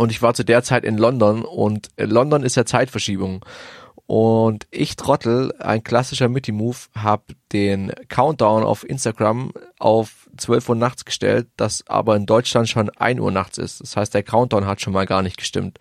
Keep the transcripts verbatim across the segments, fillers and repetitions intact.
Und ich war zu der Zeit in London und London ist ja Zeitverschiebung. Und ich Trottel, ein klassischer Mitti-Move, habe den Countdown auf Instagram auf zwölf Uhr nachts gestellt, das aber in Deutschland schon ein Uhr nachts ist. Das heißt, der Countdown hat schon mal gar nicht gestimmt.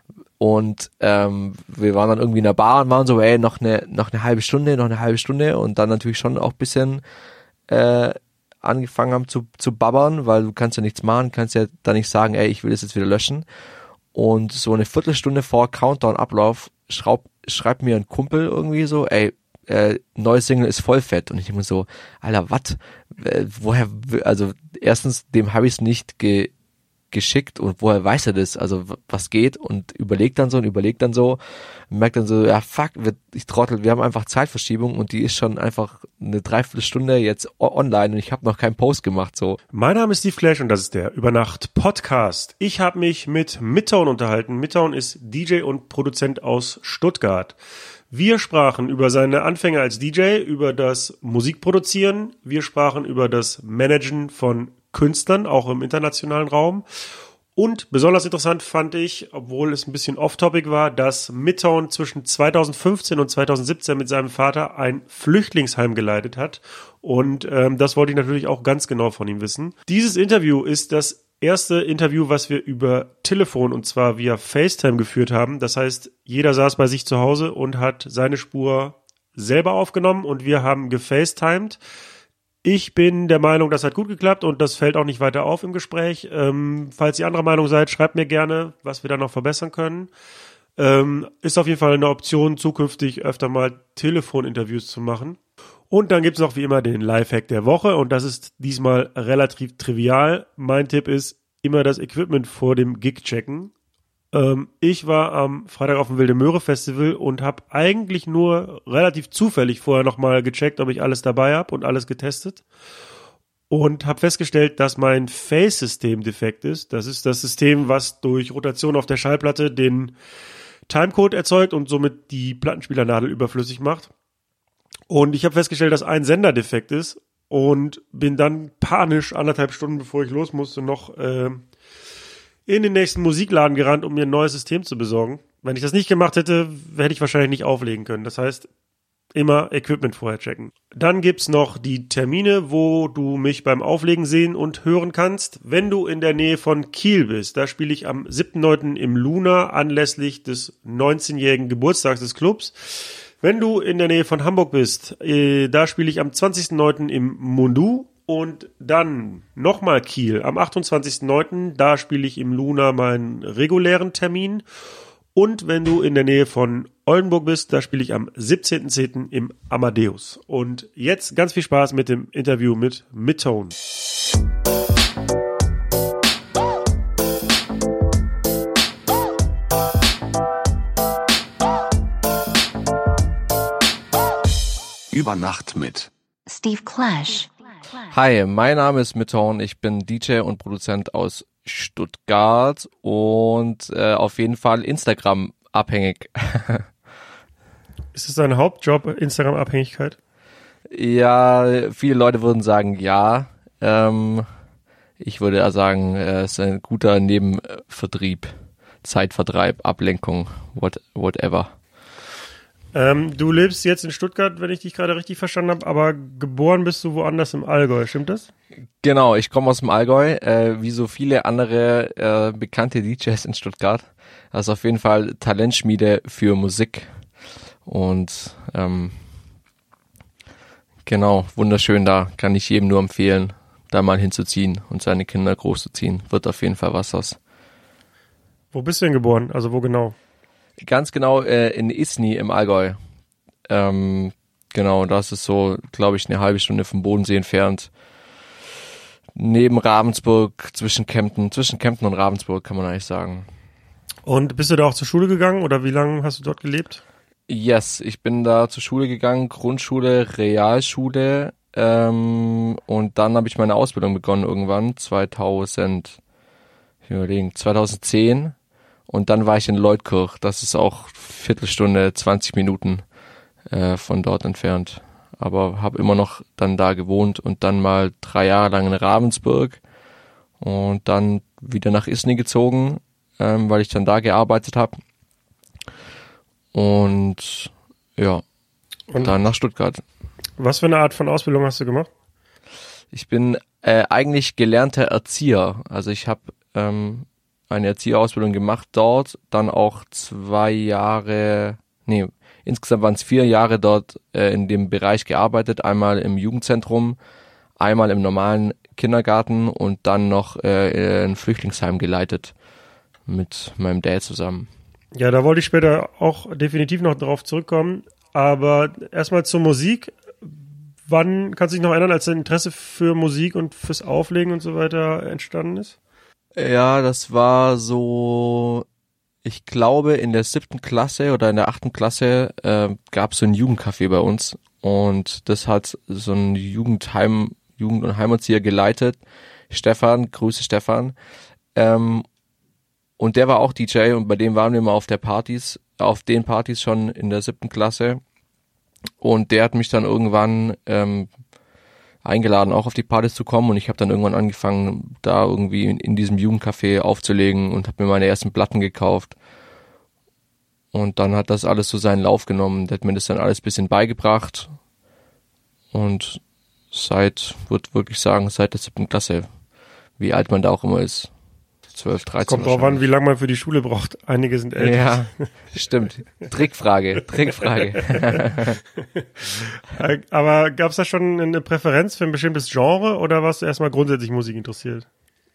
Und ähm, wir waren dann irgendwie in der Bar und waren so, ey, noch eine noch eine halbe Stunde, noch eine halbe Stunde und dann natürlich schon auch ein bisschen äh, angefangen haben zu zu babbern, weil du kannst ja nichts machen, kannst ja da nicht sagen, ey, ich will das jetzt wieder löschen. Und so eine Viertelstunde vor Countdown-Ablauf schraub, schreibt mir ein Kumpel irgendwie so, ey, äh, neues Single ist voll fett. Und ich denke mir so, Alter, was? Äh, woher, also erstens, dem habe ich es nicht ge, geschickt und woher weiß er das? Also was geht? Und überlegt dann so und überlegt dann so, merkt dann so, ja fuck, wir, ich trottel, wir haben einfach Zeitverschiebung und die ist schon einfach eine Dreiviertelstunde jetzt online und ich habe noch keinen Post gemacht. So. Mein Name ist Steve Clash und das ist der Übernacht-Podcast. Ich habe mich mit Midtown unterhalten. Midtown ist D J und Produzent aus Stuttgart. Wir sprachen über seine Anfänge als D J, über das Musikproduzieren. Wir sprachen über das Managen von Künstlern, auch im internationalen Raum. Und besonders interessant fand ich, obwohl es ein bisschen off-topic war, dass Midtown zwischen zweitausendfünfzehn und zweitausendsiebzehn mit seinem Vater ein Flüchtlingsheim geleitet hat. Und ähm, das wollte ich natürlich auch ganz genau von ihm wissen. Dieses Interview ist das erste Interview, was wir über Telefon und zwar via FaceTime geführt haben. Das heißt, jeder saß bei sich zu Hause und hat seine Spur selber aufgenommen und wir haben gefacetimed. Ich bin der Meinung, das hat gut geklappt und das fällt auch nicht weiter auf im Gespräch. Ähm, falls ihr anderer Meinung seid, schreibt mir gerne, was wir da noch verbessern können. Ähm, ist auf jeden Fall eine Option, zukünftig öfter mal Telefoninterviews zu machen. Und dann gibt's noch wie immer den Lifehack der Woche und das ist diesmal relativ trivial. Mein Tipp ist, immer das Equipment vor dem Gig checken. Ähm, ich war am Freitag auf dem Wilde Möhre Festival und habe eigentlich nur relativ zufällig vorher nochmal gecheckt, ob ich alles dabei habe und alles getestet. Und habe festgestellt, dass mein Phase-System defekt ist. Das ist das System, was durch Rotation auf der Schallplatte den Timecode erzeugt und somit die Plattenspielernadel überflüssig macht. Und ich habe festgestellt, dass ein Sender defekt ist und bin dann panisch anderthalb Stunden, bevor ich los musste, noch äh, in den nächsten Musikladen gerannt, um mir ein neues System zu besorgen. Wenn ich das nicht gemacht hätte, hätte ich wahrscheinlich nicht auflegen können. Das heißt, immer Equipment vorher checken. Dann gibt's noch die Termine, wo du mich beim Auflegen sehen und hören kannst. Wenn du in der Nähe von Kiel bist, da spiele ich am siebten neunten im Luna anlässlich des neunzehnjährigen Geburtstags des Clubs. Wenn du in der Nähe von Hamburg bist, äh, da spiele ich am zwanzigsten neunten im Mundu. Und dann nochmal Kiel am achtundzwanzigsten neunten Da spiele ich im Luna meinen regulären Termin. Und wenn du in der Nähe von Oldenburg bist, da spiele ich am siebzehnten zehnten im Amadeus. Und jetzt ganz viel Spaß mit dem Interview mit Midtown. Über Nacht mit Steve Clash. Hi, mein Name ist Midtown, ich bin D J und Produzent aus Stuttgart und äh, auf jeden Fall Instagram abhängig. Ist es dein Hauptjob, Instagram-Abhängigkeit? Ja, viele Leute würden sagen ja. Ähm, ich würde ja sagen, es ist ein guter Nebenvertrieb, Zeitvertreib, Ablenkung, what, whatever. Ähm, du lebst jetzt in Stuttgart, wenn ich dich gerade richtig verstanden habe, aber geboren bist du woanders im Allgäu, stimmt das? Genau, ich komme aus dem Allgäu, äh, wie so viele andere äh, bekannte D Js in Stuttgart. Das ist auf jeden Fall Talentschmiede für Musik und ähm, genau, wunderschön, da kann ich jedem nur empfehlen, da mal hinzuziehen und seine Kinder großzuziehen. Wird auf jeden Fall was aus. Wo bist du denn geboren? Also wo genau? Ganz genau äh, in Isny im Allgäu. Ähm, genau, das ist so, glaube ich, eine halbe Stunde vom Bodensee entfernt. Neben Ravensburg, zwischen Kempten, zwischen Kempten und Ravensburg kann man eigentlich sagen. Und bist du da auch zur Schule gegangen oder wie lange hast du dort gelebt? Yes, ich bin da zur Schule gegangen, Grundschule, Realschule ähm, und dann habe ich meine Ausbildung begonnen irgendwann, zweitausend, ich überlegen, zweitausendzehn. Und dann war ich in Leutkirch, das ist auch Viertelstunde, zwanzig Minuten äh, von dort entfernt. Aber habe immer noch dann da gewohnt und dann mal drei Jahre lang in Ravensburg und dann wieder nach Isny gezogen, ähm, weil ich dann da gearbeitet habe. Und ja, und dann nach Stuttgart. Was für eine Art von Ausbildung hast du gemacht? Ich bin äh, eigentlich gelernter Erzieher. Also ich habe ähm, eine Erzieherausbildung gemacht dort, dann auch zwei Jahre, nee, insgesamt waren es vier Jahre dort äh, in dem Bereich gearbeitet. Einmal im Jugendzentrum, einmal im normalen Kindergarten und dann noch äh, ein Flüchtlingsheim geleitet mit meinem Dad zusammen. Ja, da wollte ich später auch definitiv noch drauf zurückkommen. Aber erstmal zur Musik. Wann kannst du dich noch erinnern, als dein Interesse für Musik und fürs Auflegen und so weiter entstanden ist? Ja, das war so, ich glaube in der siebten Klasse oder in der achten Klasse äh, gab es so ein Jugendcafé bei uns und das hat so ein Jugendheim, Jugend- und Heimerzieher geleitet, Stefan, Grüße Stefan, ähm, und der war auch D J und bei dem waren wir immer auf der Partys, auf den Partys schon in der siebten Klasse und der hat mich dann irgendwann ähm, eingeladen, auch auf die Partys zu kommen und ich habe dann irgendwann angefangen, da irgendwie in, in diesem Jugendcafé aufzulegen und habe mir meine ersten Platten gekauft und dann hat das alles so seinen Lauf genommen, der hat mir das dann alles ein bisschen beigebracht und seit, würde wirklich sagen, seit der siebten Klasse, wie alt man da auch immer ist, zwölf, dreizehn. Kommt drauf an, wie lange man für die Schule braucht. Einige sind älter. Ja, stimmt. Trickfrage, Trickfrage. Aber gab es da schon eine Präferenz für ein bestimmtes Genre oder warst du erstmal grundsätzlich Musik interessiert?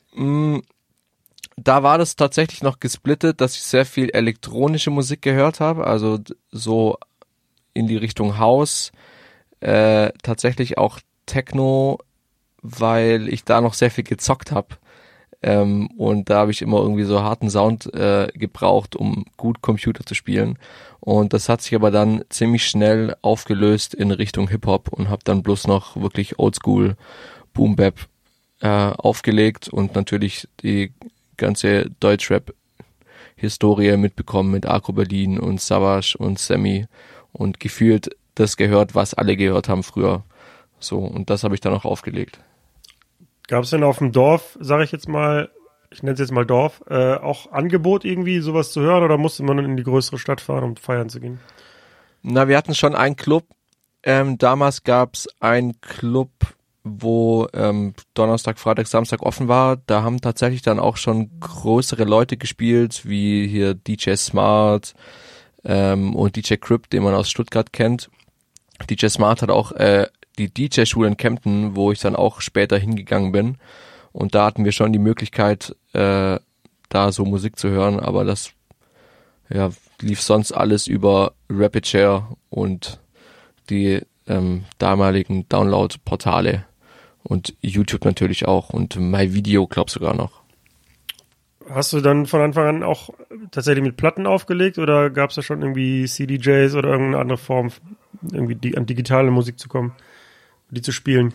Da war das tatsächlich noch gesplittet, dass ich sehr viel elektronische Musik gehört habe, also so in die Richtung House, äh, tatsächlich auch Techno, weil ich da noch sehr viel gezockt habe. Ähm, und da habe ich immer irgendwie so harten Sound äh, gebraucht, um gut Computer zu spielen. Und das hat sich aber dann ziemlich schnell aufgelöst in Richtung Hip-Hop und habe dann bloß noch wirklich Oldschool Boom-Bap äh, aufgelegt und natürlich die ganze Deutschrap-Historie mitbekommen mit Agro Berlin und Savage und Sammy und gefühlt das gehört, was alle gehört haben früher. So, und das habe ich dann auch aufgelegt. Gab es denn auf dem Dorf, sage ich jetzt mal, ich nenne es jetzt mal Dorf, äh, auch Angebot irgendwie, sowas zu hören oder musste man dann in die größere Stadt fahren, um feiern zu gehen? Na, wir hatten schon einen Club. Ähm, damals gab es einen Club, wo ähm, Donnerstag, Freitag, Samstag offen war. Da haben tatsächlich dann auch schon größere Leute gespielt, wie hier D J Smart ähm, und D J Crypt, den man aus Stuttgart kennt. D J Smart hat auch äh, die D J-Schule in Kempten, wo ich dann auch später hingegangen bin. Und da hatten wir schon die Möglichkeit, äh, da so Musik zu hören, aber das ja, lief sonst alles über RapidShare und die ähm, damaligen Download-Portale und YouTube natürlich auch und MyVideo, glaub sogar noch. Hast du dann von Anfang an auch tatsächlich mit Platten aufgelegt oder gab es da schon irgendwie C D Js oder irgendeine andere Form, irgendwie die, an digitale Musik zu kommen? Die zu spielen?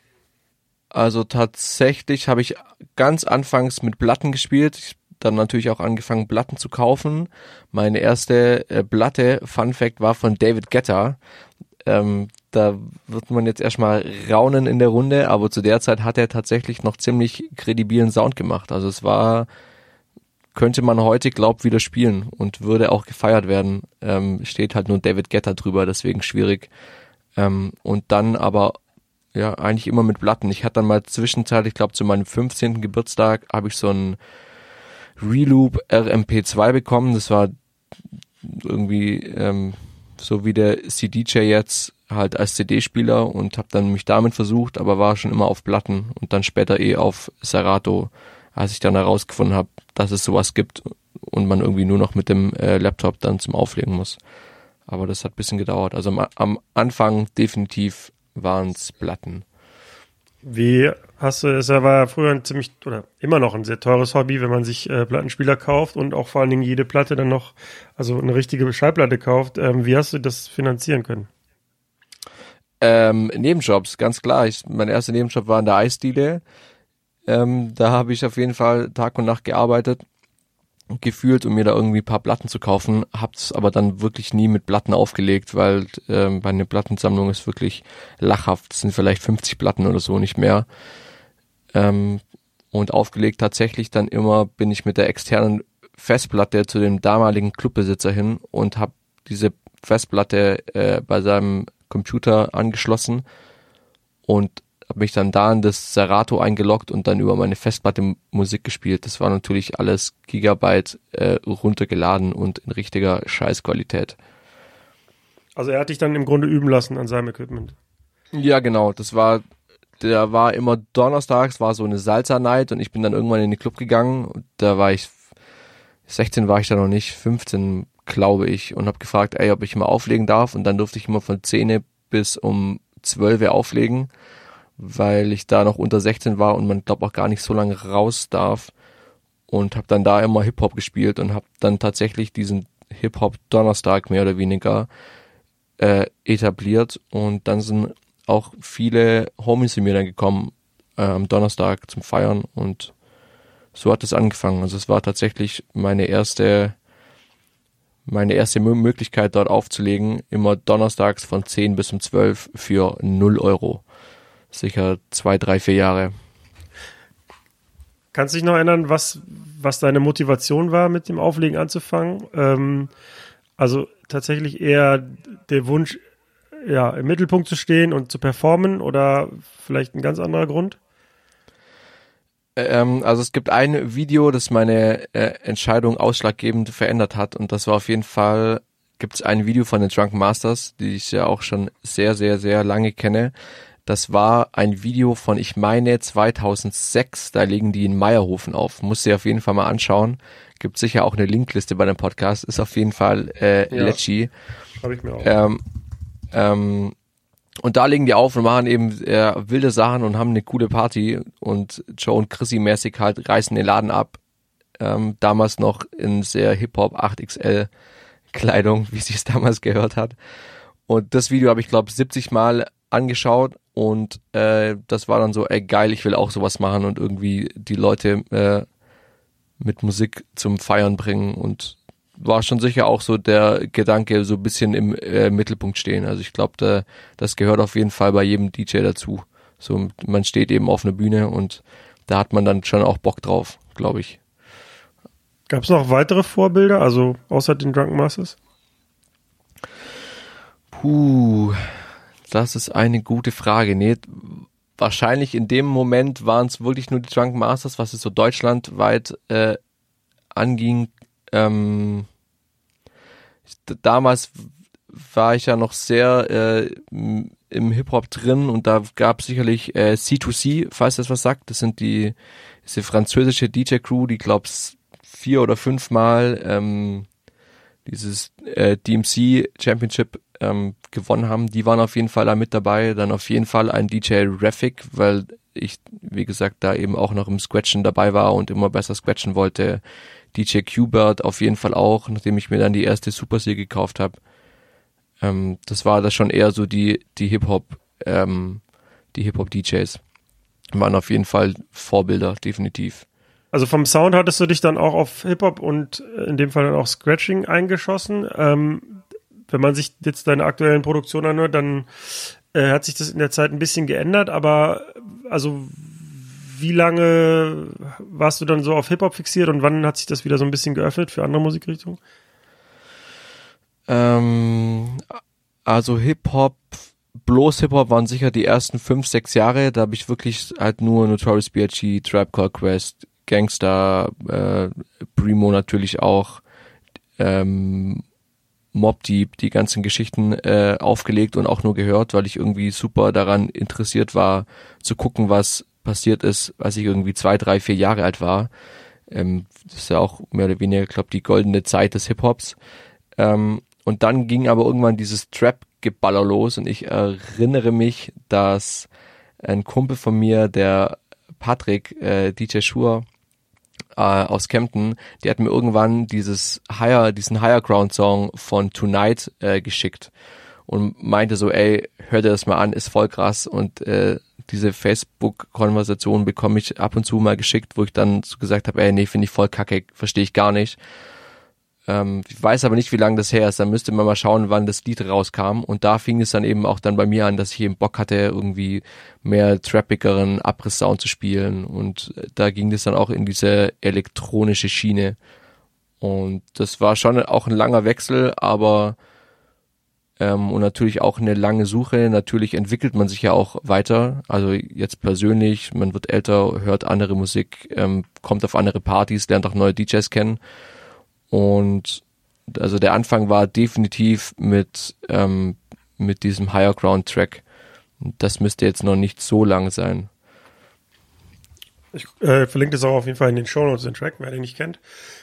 Also tatsächlich habe ich ganz anfangs mit Platten gespielt, ich dann natürlich auch angefangen Platten zu kaufen. Meine erste äh, Platte, Fun Fact, war von David Guetta. Ähm, da wird man jetzt erstmal raunen in der Runde, aber zu der Zeit hat er tatsächlich noch ziemlich kredibilen Sound gemacht. Also es war, könnte man heute glaubt wieder spielen und würde auch gefeiert werden. Ähm, steht halt nur David Guetta drüber, deswegen schwierig. Ähm, und dann aber ja, eigentlich immer mit Platten. Ich hatte dann mal zwischenzeitlich, ich glaube zu meinem fünfzehnten Geburtstag, habe ich so einen Reloop R M P zwei bekommen. Das war irgendwie ähm, so wie der C D J jetzt halt als C D-Spieler und habe dann mich damit versucht, aber war schon immer auf Platten und dann später eh auf Serato, als ich dann herausgefunden habe, dass es sowas gibt und man irgendwie nur noch mit dem äh, Laptop dann zum Auflegen muss. Aber das hat ein bisschen gedauert. Also am, am Anfang definitiv waren es Platten. Wie hast du, es war ja früher ein ziemlich, oder immer noch ein sehr teures Hobby, wenn man sich äh, Plattenspieler kauft und auch vor allen Dingen jede Platte dann noch, also eine richtige Schallplatte kauft. Ähm, wie hast du das finanzieren können? Ähm, Nebenjobs, ganz klar. Ich, mein erster Nebenjob war in der Eisdiele. Ähm, da habe ich auf jeden Fall Tag und Nacht gearbeitet, gefühlt, um mir da irgendwie ein paar Platten zu kaufen, hab's aber dann wirklich nie mit Platten aufgelegt, weil ähm, meine Plattensammlung ist wirklich lachhaft, es sind vielleicht fünfzig Platten oder so, nicht mehr. Ähm, und aufgelegt tatsächlich dann immer bin ich mit der externen Festplatte zu dem damaligen Clubbesitzer hin und habe diese Festplatte äh, bei seinem Computer angeschlossen und habe mich dann da in das Serato eingeloggt und dann über meine Festplatte Musik gespielt. Das war natürlich alles Gigabyte äh, runtergeladen und in richtiger Scheißqualität. Also er hat dich dann im Grunde üben lassen an seinem Equipment. Ja, genau. Das war, der war immer donnerstags, war so eine Salsa-Night und ich bin dann irgendwann in den Club gegangen. Und da war ich, sechzehn war ich da noch nicht, fünfzehn glaube ich, und habe gefragt, ey, ob ich mal auflegen darf. Und dann durfte ich immer von zehn bis um zwölf auflegen, weil ich da noch unter sechzehn war und man glaubt auch gar nicht so lange raus darf. Und habe dann da immer Hip-Hop gespielt und habe dann tatsächlich diesen Hip-Hop-Donnerstag mehr oder weniger äh, etabliert. Und dann sind auch viele Homies zu mir dann gekommen äh, am Donnerstag zum Feiern und so hat es angefangen. Also es war tatsächlich meine erste meine erste Möglichkeit dort aufzulegen, immer donnerstags von zehn bis um zwölf für null Euro. Sicher zwei, drei, vier Jahre. Kannst du dich noch erinnern, was, was deine Motivation war, mit dem Auflegen anzufangen? Ähm, also tatsächlich eher der Wunsch, ja, im Mittelpunkt zu stehen und zu performen oder vielleicht ein ganz anderer Grund? Ähm, also es gibt ein Video, das meine äh, Entscheidung ausschlaggebend verändert hat und das war auf jeden Fall, gibt es ein Video von den Drunken Masters, die ich ja auch schon sehr, sehr, sehr lange kenne. Das war ein Video von, ich meine, zweitausendsechs, da legen die in Meierhofen auf. Musst dir auf jeden Fall mal anschauen. Gibt sicher auch eine Linkliste bei dem Podcast, ist auf jeden Fall äh, ja, Lecci. Hab ich mir auch. Ähm, ähm, Und da legen die auf und machen eben äh, wilde Sachen und haben eine coole Party und Joe und Chrissy mäßig halt reißen den Laden ab. Ähm, damals noch in sehr Hip-Hop acht X L Kleidung, wie sie es damals gehört hat. Und das Video habe ich, glaube siebzig Mal angeschaut und äh, das war dann so, ey geil, ich will auch sowas machen und irgendwie die Leute äh, mit Musik zum Feiern bringen und war schon sicher auch so der Gedanke, so ein bisschen im äh, Mittelpunkt stehen. Also ich glaube, da, das gehört auf jeden Fall bei jedem D J dazu. So, man steht eben auf einer Bühne und da hat man dann schon auch Bock drauf, glaube ich. Gab es noch weitere Vorbilder, also außer den Drunken Masters? Puh, das ist eine gute Frage. Nee, wahrscheinlich in dem Moment waren es wirklich nur die Drunken Masters, was es so deutschlandweit äh, anging. Ähm, damals war ich ja noch sehr äh, im Hip-Hop drin und da gab es sicherlich äh, C zwei C, falls das was sagt. Das sind die diese französische D J-Crew, die glaub's vier oder fünfmal ähm, dieses äh, D M C Championship ähm, gewonnen haben. Die waren auf jeden Fall da mit dabei. Dann auf jeden Fall ein D J Raffic, weil ich, wie gesagt, da eben auch noch im Scratchen dabei war und immer besser scratchen wollte. D J Qbert auf jeden Fall auch, nachdem ich mir dann die erste Super C gekauft habe. Ähm, das war das schon eher so die die Hip-Hop ähm, die Hip-Hop-D Js. Waren auf jeden Fall Vorbilder, definitiv. Also vom Sound hattest du dich dann auch auf Hip-Hop und in dem Fall dann auch Scratching eingeschossen. Ähm, wenn man sich jetzt deine aktuellen Produktionen anhört, dann äh, hat sich das in der Zeit ein bisschen geändert, aber also wie lange warst du dann so auf Hip-Hop fixiert und wann hat sich das wieder so ein bisschen geöffnet für andere Musikrichtungen? Ähm, also Hip-Hop, bloß Hip-Hop waren sicher die ersten fünf, sechs Jahre. Da habe ich wirklich halt nur Notorious B I G, Tribe Called Quest, Gangsta, äh, Primo natürlich auch, ähm, Mobb Deep, die ganzen Geschichten äh, aufgelegt und auch nur gehört, weil ich irgendwie super daran interessiert war, zu gucken, was passiert ist, als ich irgendwie zwei, drei, vier Jahre alt war. Ähm, das ist ja auch mehr oder weniger, glaube ich, die goldene Zeit des Hip-Hops. Ähm, und dann ging aber irgendwann dieses Trap-Geballer los und ich erinnere mich, dass ein Kumpel von mir, der Patrick, äh, D J Schur äh, aus Kempten, der hat mir irgendwann dieses Higher, diesen Higher Ground Song von Tonight äh, geschickt und meinte so, ey, hör dir das mal an, ist voll krass und äh, diese Facebook-Konversation bekomme ich ab und zu mal geschickt, wo ich dann so gesagt habe, ey, nee, finde ich voll kacke, verstehe ich gar nicht. Ähm, ich weiß aber nicht, wie lange das her ist, dann müsste man mal schauen, wann das Lied rauskam und da fing es dann eben auch dann bei mir an, dass ich eben Bock hatte, irgendwie mehr trappigeren Abriss-Sound zu spielen und da ging das dann auch in diese elektronische Schiene Und das war schon auch ein langer Wechsel, aber ähm, und natürlich auch eine lange Suche. Natürlich entwickelt man sich ja auch weiter. Also jetzt persönlich, man wird älter, hört andere Musik, ähm, kommt auf andere Partys, lernt auch neue D Js kennen. Und also der Anfang war definitiv mit ähm, mit diesem Higher Ground Track. Das müsste jetzt noch nicht so lang sein. Ich äh, verlinke das auch auf jeden Fall in den Shownotes, den Track, wer den nicht kennt.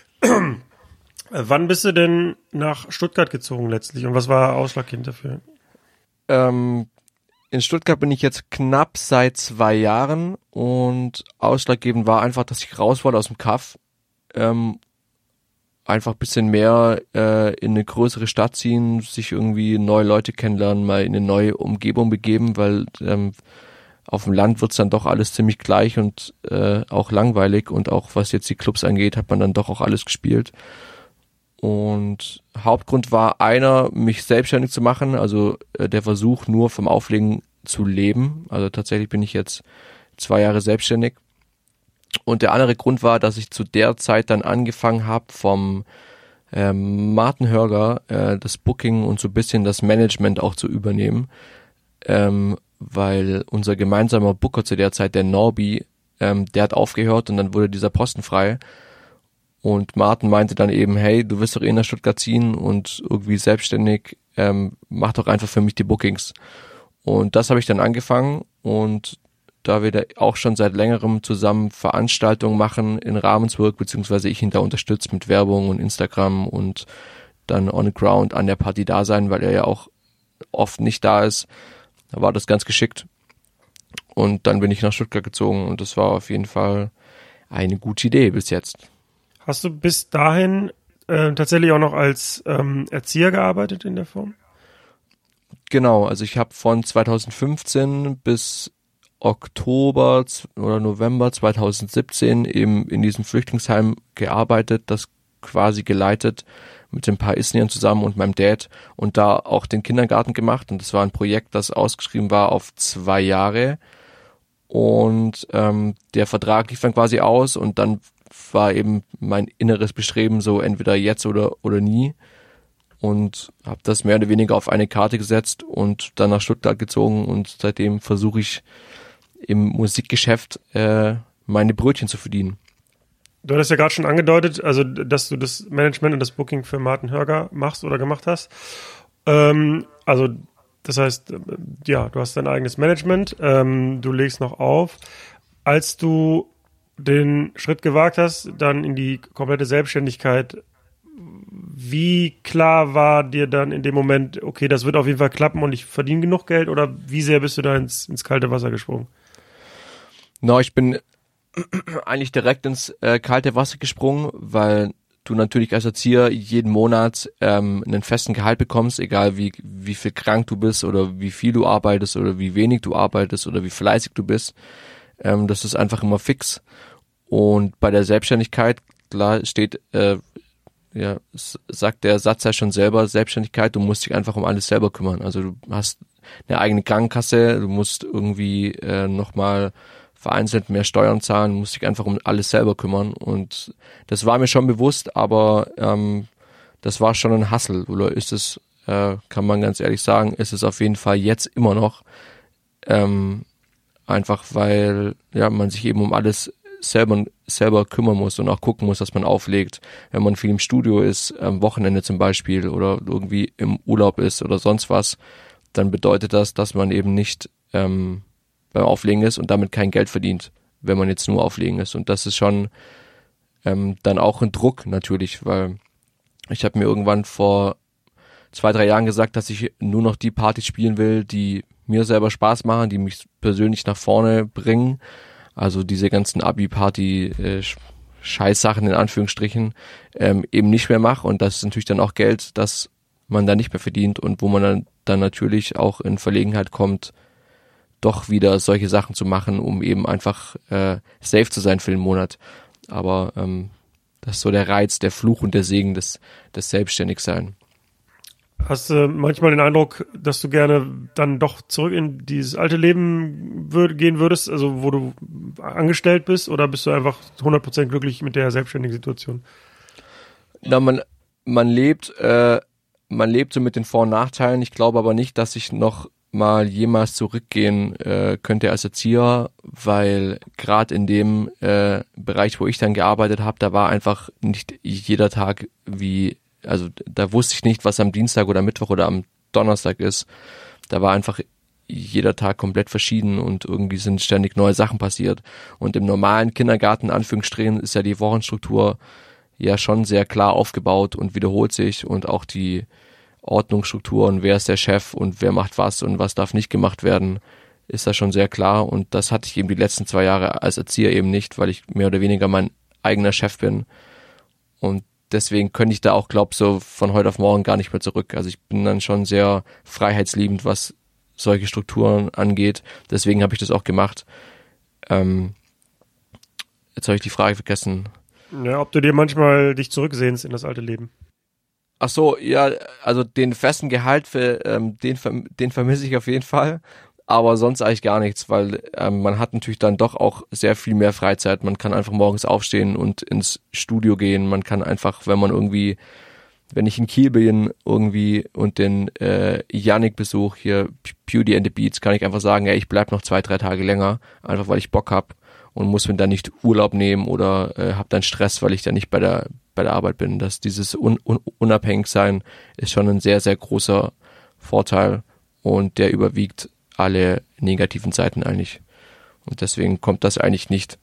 Wann bist du denn nach Stuttgart gezogen letztlich und was war ausschlaggebend dafür? Ähm, in Stuttgart bin ich jetzt knapp seit zwei Jahren und ausschlaggebend war einfach, dass ich raus wollte aus dem Kaff. Ähm, einfach ein bisschen mehr äh, in eine größere Stadt ziehen, sich irgendwie neue Leute kennenlernen, mal in eine neue Umgebung begeben, weil ähm, auf dem Land wird's dann doch alles ziemlich gleich und äh, auch langweilig und auch was jetzt die Clubs angeht, hat man dann doch auch alles gespielt. Und Hauptgrund war einer, mich selbstständig zu machen, also äh, der Versuch nur vom Auflegen zu leben. Also tatsächlich bin ich jetzt zwei Jahre selbstständig. Und der andere Grund war, dass ich zu der Zeit dann angefangen habe, vom ähm, Martin Hörger äh, das Booking und so ein bisschen das Management auch zu übernehmen, ähm, weil unser gemeinsamer Booker zu der Zeit, der Norbi, ähm, der hat aufgehört und dann wurde dieser Posten frei. Und Martin meinte dann eben, hey, du wirst doch eh nach Stuttgart ziehen und irgendwie selbstständig, ähm, mach doch einfach für mich die Bookings. Und das habe ich dann angefangen und da wir da auch schon seit längerem zusammen Veranstaltungen machen in Ravensburg, beziehungsweise ich ihn da unterstütze mit Werbung und Instagram und dann on the ground an der Party da sein, weil er ja auch oft nicht da ist, da war das ganz geschickt. Und dann bin ich nach Stuttgart gezogen und das war auf jeden Fall eine gute Idee bis jetzt. Hast du bis dahin äh, tatsächlich auch noch als ähm, Erzieher gearbeitet in der Form? Genau, also ich habe von zweitausendfünfzehn bis Oktober oder November zweitausendsiebzehn eben in diesem Flüchtlingsheim gearbeitet, das quasi geleitet mit ein paar Isniern zusammen und meinem Dad und da auch den Kindergarten gemacht und das war ein Projekt, das ausgeschrieben war auf zwei Jahre und ähm, der Vertrag lief dann quasi aus und dann war eben mein inneres Bestreben so entweder jetzt oder oder nie und habe das mehr oder weniger auf eine Karte gesetzt und dann nach Stuttgart gezogen und seitdem versuche ich im Musikgeschäft äh, meine Brötchen zu verdienen. Du hattest ja gerade schon angedeutet, also dass du das Management und das Booking für Martin Hörger machst oder gemacht hast. Ähm, also das heißt, ja, du hast dein eigenes Management, ähm, du legst noch auf. Als du den Schritt gewagt hast, dann in die komplette Selbstständigkeit, wie klar war dir dann in dem Moment, okay, das wird auf jeden Fall klappen und ich verdiene genug Geld oder wie sehr bist du da ins, ins kalte Wasser gesprungen? No, ich bin eigentlich direkt ins äh, kalte Wasser gesprungen, weil du natürlich als Erzieher jeden Monat ähm, einen festen Gehalt bekommst, egal wie wie viel krank du bist oder wie viel du arbeitest oder wie wenig du arbeitest oder wie fleißig du bist. Ähm, das ist einfach immer fix. Und bei der Selbstständigkeit, klar steht, äh, ja, sagt der Satz ja schon selber, Selbstständigkeit, du musst dich einfach um alles selber kümmern. Also du hast eine eigene Krankenkasse, du musst irgendwie äh, nochmal vereinzelt mehr Steuern zahlen, musst dich einfach um alles selber kümmern und das war mir schon bewusst, aber ähm, das war schon ein Hustle, oder ist es, äh, kann man ganz ehrlich sagen, ist es auf jeden Fall jetzt immer noch, ähm, einfach weil ja man sich eben um alles selber selber kümmern muss und auch gucken muss, dass man auflegt, wenn man viel im Studio ist, am Wochenende zum Beispiel oder irgendwie im Urlaub ist oder sonst was, dann bedeutet das, dass man eben nicht ähm, beim Auflegen ist und damit kein Geld verdient, wenn man jetzt nur auflegen ist. Und das ist schon ähm, dann auch ein Druck natürlich, weil ich habe mir irgendwann vor zwei, drei Jahren gesagt, dass ich nur noch die Partys spielen will, die mir selber Spaß machen, die mich persönlich nach vorne bringen. Also diese ganzen Abi-Party-Scheißsachen in Anführungsstrichen ähm, eben nicht mehr mache. Und das ist natürlich dann auch Geld, das man dann nicht mehr verdient und wo man dann, dann natürlich auch in Verlegenheit kommt, doch wieder solche Sachen zu machen, um eben einfach äh, safe zu sein für den Monat. Aber ähm, das ist so der Reiz, der Fluch und der Segen des, des Selbstständigsein. Hast du manchmal den Eindruck, dass du gerne dann doch zurück in dieses alte Leben würd, gehen würdest, also wo du angestellt bist, oder bist du einfach hundert Prozent glücklich mit der selbstständigen Situation? Na, man, man lebt, äh, man lebt so mit den Vor- und Nachteilen. Ich glaube aber nicht, dass ich noch mal jemals zurückgehen äh, könnte als Erzieher, weil gerade in dem äh, Bereich, wo ich dann gearbeitet habe, da war einfach nicht jeder Tag wie, also da wusste ich nicht, was am Dienstag oder Mittwoch oder am Donnerstag ist. Da war einfach jeder Tag komplett verschieden und irgendwie sind ständig neue Sachen passiert. Und im normalen Kindergarten, Anführungsstrichen, ist ja die Wochenstruktur ja schon sehr klar aufgebaut und wiederholt sich und auch die Ordnungsstrukturen, wer ist der Chef und wer macht was und was darf nicht gemacht werden, ist da schon sehr klar. Und das hatte ich eben die letzten zwei Jahre als Erzieher eben nicht, weil ich mehr oder weniger mein eigener Chef bin. Und deswegen könnte ich da auch, glaube ich, so von heute auf morgen gar nicht mehr zurück. Also ich bin dann schon sehr freiheitsliebend, was solche Strukturen angeht. Deswegen habe ich das auch gemacht. Ähm, jetzt habe ich die Frage vergessen. Ja, ob du dir manchmal dich zurücksehnst in das alte Leben. Ach so, ja, also den festen Gehalt, für, ähm, den, den vermisse ich auf jeden Fall, aber sonst eigentlich gar nichts, weil ähm, man hat natürlich dann doch auch sehr viel mehr Freizeit. Man kann einfach morgens aufstehen und ins Studio gehen. Man kann einfach, wenn man irgendwie, wenn ich in Kiel bin irgendwie und den äh, Yannick besuche, hier Beauty and the Beats, kann ich einfach sagen, ja, ich bleib noch zwei, drei Tage länger, einfach weil ich Bock hab und muss mir dann nicht Urlaub nehmen oder äh, hab dann Stress, weil ich dann nicht bei der bei der Arbeit bin. Dass dieses un, un, Unabhängigsein ist schon ein sehr, sehr großer Vorteil und der überwiegt alle negativen Seiten eigentlich. Und deswegen kommt das eigentlich nicht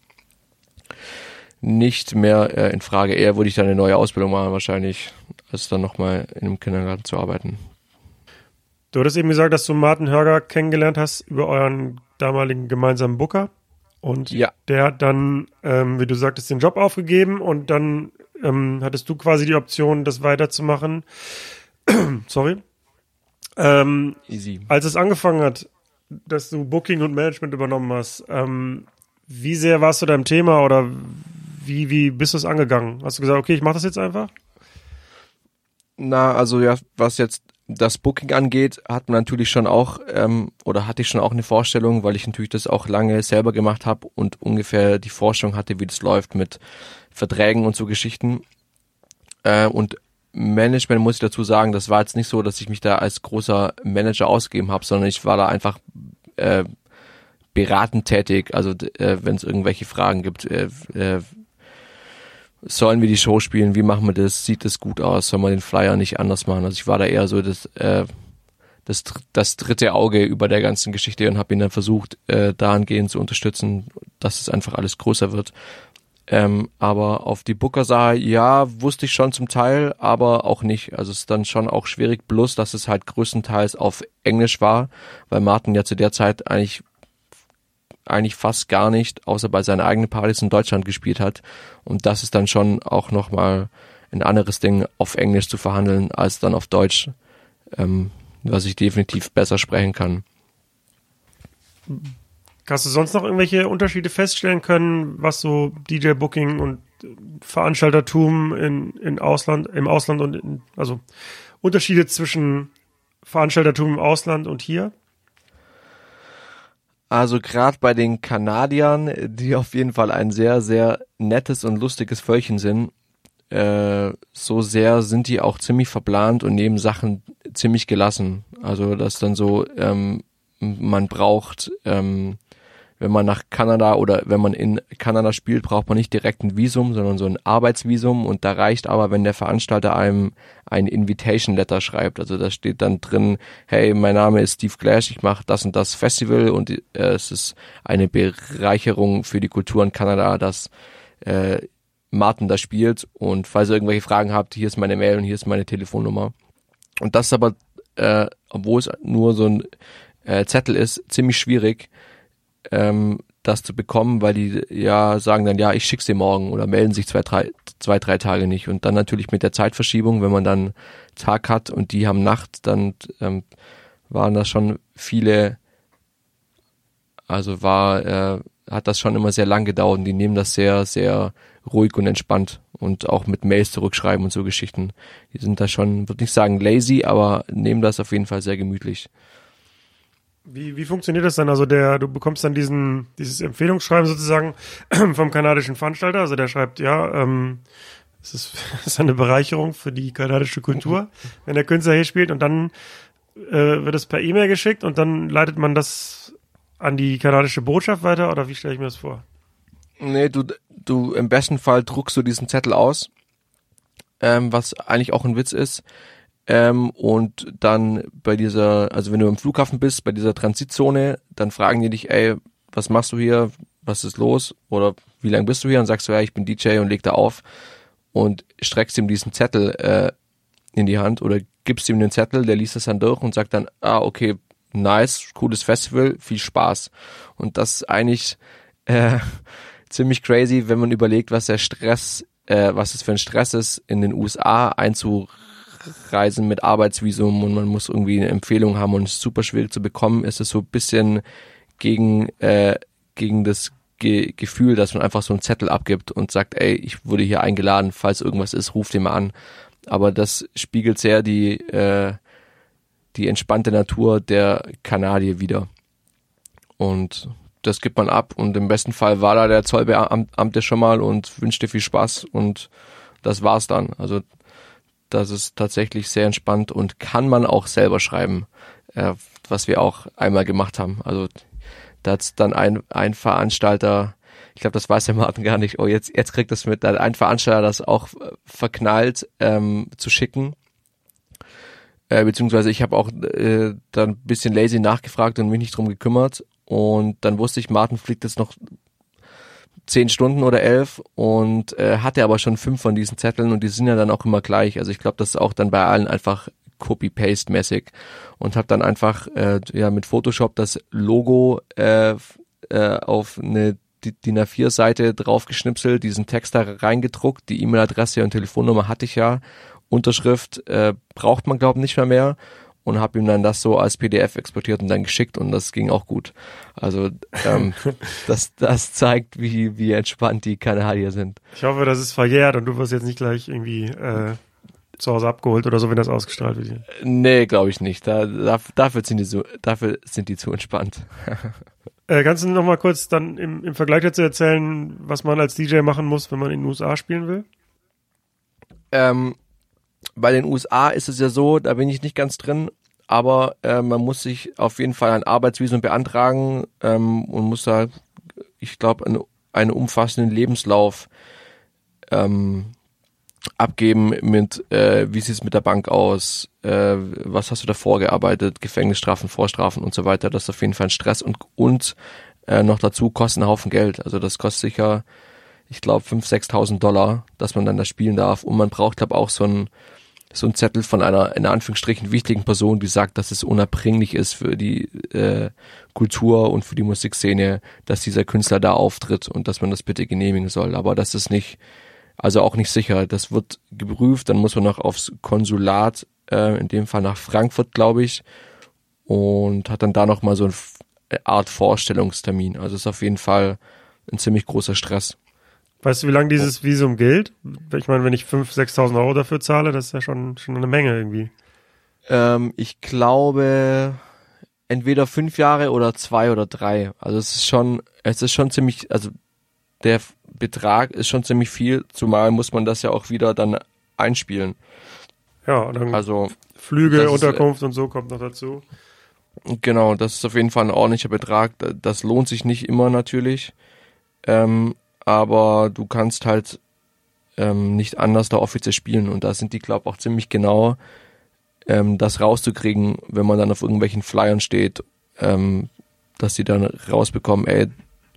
nicht mehr äh, in Frage. Eher würde ich dann eine neue Ausbildung machen wahrscheinlich, als dann nochmal in einem Kindergarten zu arbeiten. Du hattest eben gesagt, dass du Martin Hörger kennengelernt hast über euren damaligen gemeinsamen Booker. Und ja. Der hat dann, ähm, wie du sagtest, den Job aufgegeben und dann ähm, hattest du quasi die Option, das weiterzumachen. Sorry. Ähm, Easy. Als es angefangen hat, dass du Booking und Management übernommen hast, ähm, wie sehr warst du da im Thema oder wie, wie bist du es angegangen? Hast du gesagt, okay, ich mache das jetzt einfach? Na, also ja, was jetzt das Booking angeht, hat man natürlich schon auch, ähm, oder hatte ich schon auch eine Vorstellung, weil ich natürlich das auch lange selber gemacht habe und ungefähr die Vorstellung hatte, wie das läuft mit Verträgen und so Geschichten. Äh, und Management, muss ich dazu sagen, das war jetzt nicht so, dass ich mich da als großer Manager ausgegeben habe, sondern ich war da einfach äh, beratend tätig. Also äh, wenn es irgendwelche Fragen gibt, äh, äh, sollen wir die Show spielen, wie machen wir das, sieht das gut aus, soll man den Flyer nicht anders machen. Also ich war da eher so das, äh, das, das dritte Auge über der ganzen Geschichte und habe ihn dann versucht, äh, dahingehend zu unterstützen, dass es einfach alles größer wird. Ähm, aber auf die Booker-Sache, ja, wusste ich schon zum Teil, aber auch nicht. Also es ist dann schon auch schwierig, bloß dass es halt größtenteils auf Englisch war, weil Martin ja zu der Zeit eigentlich eigentlich fast gar nicht, außer bei seinen eigenen Partys in Deutschland gespielt hat. Und das ist dann schon auch nochmal ein anderes Ding, auf Englisch zu verhandeln, als dann auf Deutsch, ähm, was ich definitiv besser sprechen kann. Hast du sonst noch irgendwelche Unterschiede feststellen können, was so D J-Booking und Veranstaltertum in, in Ausland, im Ausland und in, also Unterschiede zwischen Veranstaltertum im Ausland und hier? Also gerade bei den Kanadiern, die auf jeden Fall ein sehr, sehr nettes und lustiges Völkchen sind, äh, so sehr sind die auch ziemlich verplant und nehmen Sachen ziemlich gelassen. Also das dann so, ähm, man braucht, ähm, wenn man nach Kanada oder wenn man in Kanada spielt, braucht man nicht direkt ein Visum, sondern so ein Arbeitsvisum und da reicht aber, wenn der Veranstalter einem ein Invitation Letter schreibt. Also da steht dann drin, hey, mein Name ist Steve Clash, ich mache das und das Festival und äh, es ist eine Bereicherung für die Kultur in Kanada, dass äh, Martin da spielt und falls ihr irgendwelche Fragen habt, hier ist meine Mail und hier ist meine Telefonnummer. Und das ist aber, äh, obwohl es nur so ein äh, Zettel ist, ziemlich schwierig, ähm, das zu bekommen, weil die ja sagen dann, ja, ich schick's dir morgen oder melden sich zwei, drei, zwei, drei Tage nicht. Und dann natürlich mit der Zeitverschiebung, wenn man dann Tag hat und die haben Nacht, dann ähm, waren das schon viele, also war, äh, hat das schon immer sehr lang gedauert und die nehmen das sehr, sehr ruhig und entspannt und auch mit Mails zurückschreiben und so Geschichten. Die sind da schon, würde nicht sagen lazy, aber nehmen das auf jeden Fall sehr gemütlich. Wie, wie funktioniert das dann? Also der, du bekommst dann diesen, dieses Empfehlungsschreiben sozusagen vom kanadischen Veranstalter. Also der schreibt, ja, ähm, Das ist, das ist eine Bereicherung für die kanadische Kultur, wenn der Künstler hier spielt und dann äh, wird es per E-Mail geschickt und dann leitet man das an die kanadische Botschaft weiter oder wie stelle ich mir das vor? Nee, du, du im besten Fall druckst du diesen Zettel aus, ähm, was eigentlich auch ein Witz ist. Ähm, und dann bei dieser, also wenn du im Flughafen bist, bei dieser Transitzone, dann fragen die dich, ey, was machst du hier? Was ist los? Oder wie lange bist du hier? Und sagst du, ja, ich bin D J und leg da auf und streckst ihm diesen Zettel äh, in die Hand oder gibst ihm den Zettel, der liest das dann durch und sagt dann, ah, okay, nice, cooles Festival, viel Spaß. Und das ist eigentlich äh, ziemlich crazy, wenn man überlegt, was der Stress, äh, was es für ein Stress ist, in den U S A einzureisen mit Arbeitsvisum und man muss irgendwie eine Empfehlung haben und es ist super schwierig zu bekommen, ist es so ein bisschen gegen, äh, gegen das Ge- Gefühl, dass man einfach so einen Zettel abgibt und sagt, ey, ich wurde hier eingeladen, falls irgendwas ist, ruf den mal an. Aber das spiegelt sehr die, äh, die entspannte Natur der Kanadier wider. Und das gibt man ab und im besten Fall war da der Zollbeamte schon mal und wünschte viel Spaß und das war's dann. Also das ist tatsächlich sehr entspannt und kann man auch selber schreiben, äh, was wir auch einmal gemacht haben. Also da hat's dann ein, ein Veranstalter, ich glaube, das weiß der Martin gar nicht, oh, jetzt, jetzt kriegt das mit, da hat ein Veranstalter das auch verknallt ähm, zu schicken. Äh, beziehungsweise ich habe auch äh, dann ein bisschen lazy nachgefragt und mich nicht drum gekümmert. Und dann wusste ich, Martin fliegt jetzt noch zehn Stunden oder elf und äh, hatte aber schon fünf von diesen Zetteln und die sind ja dann auch immer gleich. Also ich glaube, das ist auch dann bei allen einfach Copy-Paste-mäßig und habe dann einfach äh, ja mit Photoshop das Logo äh, äh, auf eine D I N A vier Seite draufgeschnipselt, diesen Text da reingedruckt, die E-Mail-Adresse und Telefonnummer hatte ich ja, Unterschrift äh, braucht man glaube ich nicht mehr mehr und habe ihm dann das so als P D F exportiert und dann geschickt und das ging auch gut. Also ähm, das das zeigt, wie wie entspannt die Kanadier sind. Ich hoffe, das ist verjährt und du wirst jetzt nicht gleich irgendwie äh, zu Hause abgeholt oder so, wenn das ausgestrahlt wird hier. Nee, glaube ich nicht. Da, da, dafür sind die so, dafür sind die zu entspannt. Äh, kannst du noch mal kurz dann im, im Vergleich dazu erzählen, was man als D J machen muss, wenn man in den U S A spielen will? Ähm, bei den U S A ist es ja so, da bin ich nicht ganz drin, aber äh, man muss sich auf jeden Fall ein Arbeitsvisum beantragen ähm, und muss da, ich glaube, einen, einen umfassenden Lebenslauf ähm, abgeben mit, äh, wie sieht es mit der Bank aus, äh, was hast du davor gearbeitet, Gefängnisstrafen, Vorstrafen und so weiter. Das ist auf jeden Fall ein Stress und, und äh, noch dazu kostet einen Haufen Geld. Also das kostet sicher, ich glaube, fünftausend, sechstausend Dollar, dass man dann da spielen darf. Und man braucht, glaube ich, auch so ein so ein Zettel von einer, in Anführungsstrichen, wichtigen Person, die sagt, dass es unerbringlich ist für die äh, Kultur und für die Musikszene, dass dieser Künstler da auftritt und dass man das bitte genehmigen soll. Aber das ist nicht, also auch nicht sicher. Das wird geprüft, dann muss man noch aufs Konsulat, äh, in dem Fall nach Frankfurt, glaube ich, und hat dann da nochmal so eine Art Vorstellungstermin. Also ist auf jeden Fall ein ziemlich großer Stress. Weißt du, wie lange dieses Visum gilt? Ich meine, wenn ich fünftausend, sechstausend Euro dafür zahle, das ist ja schon, schon eine Menge irgendwie. Ähm, ich glaube, entweder fünf Jahre oder zwei oder drei. Also es ist schon, es ist schon ziemlich, also der Betrag ist schon ziemlich viel, zumal muss man das ja auch wieder dann einspielen. Ja, und dann also Flüge, Unterkunft ist, und so kommt noch dazu. Genau, das ist auf jeden Fall ein ordentlicher Betrag. Das lohnt sich nicht immer natürlich. Ähm, aber du kannst halt ähm, nicht anders da offiziell spielen und da sind die, glaube ich, auch ziemlich genau, ähm, das rauszukriegen, wenn man dann auf irgendwelchen Flyern steht, ähm, dass sie dann rausbekommen, ey,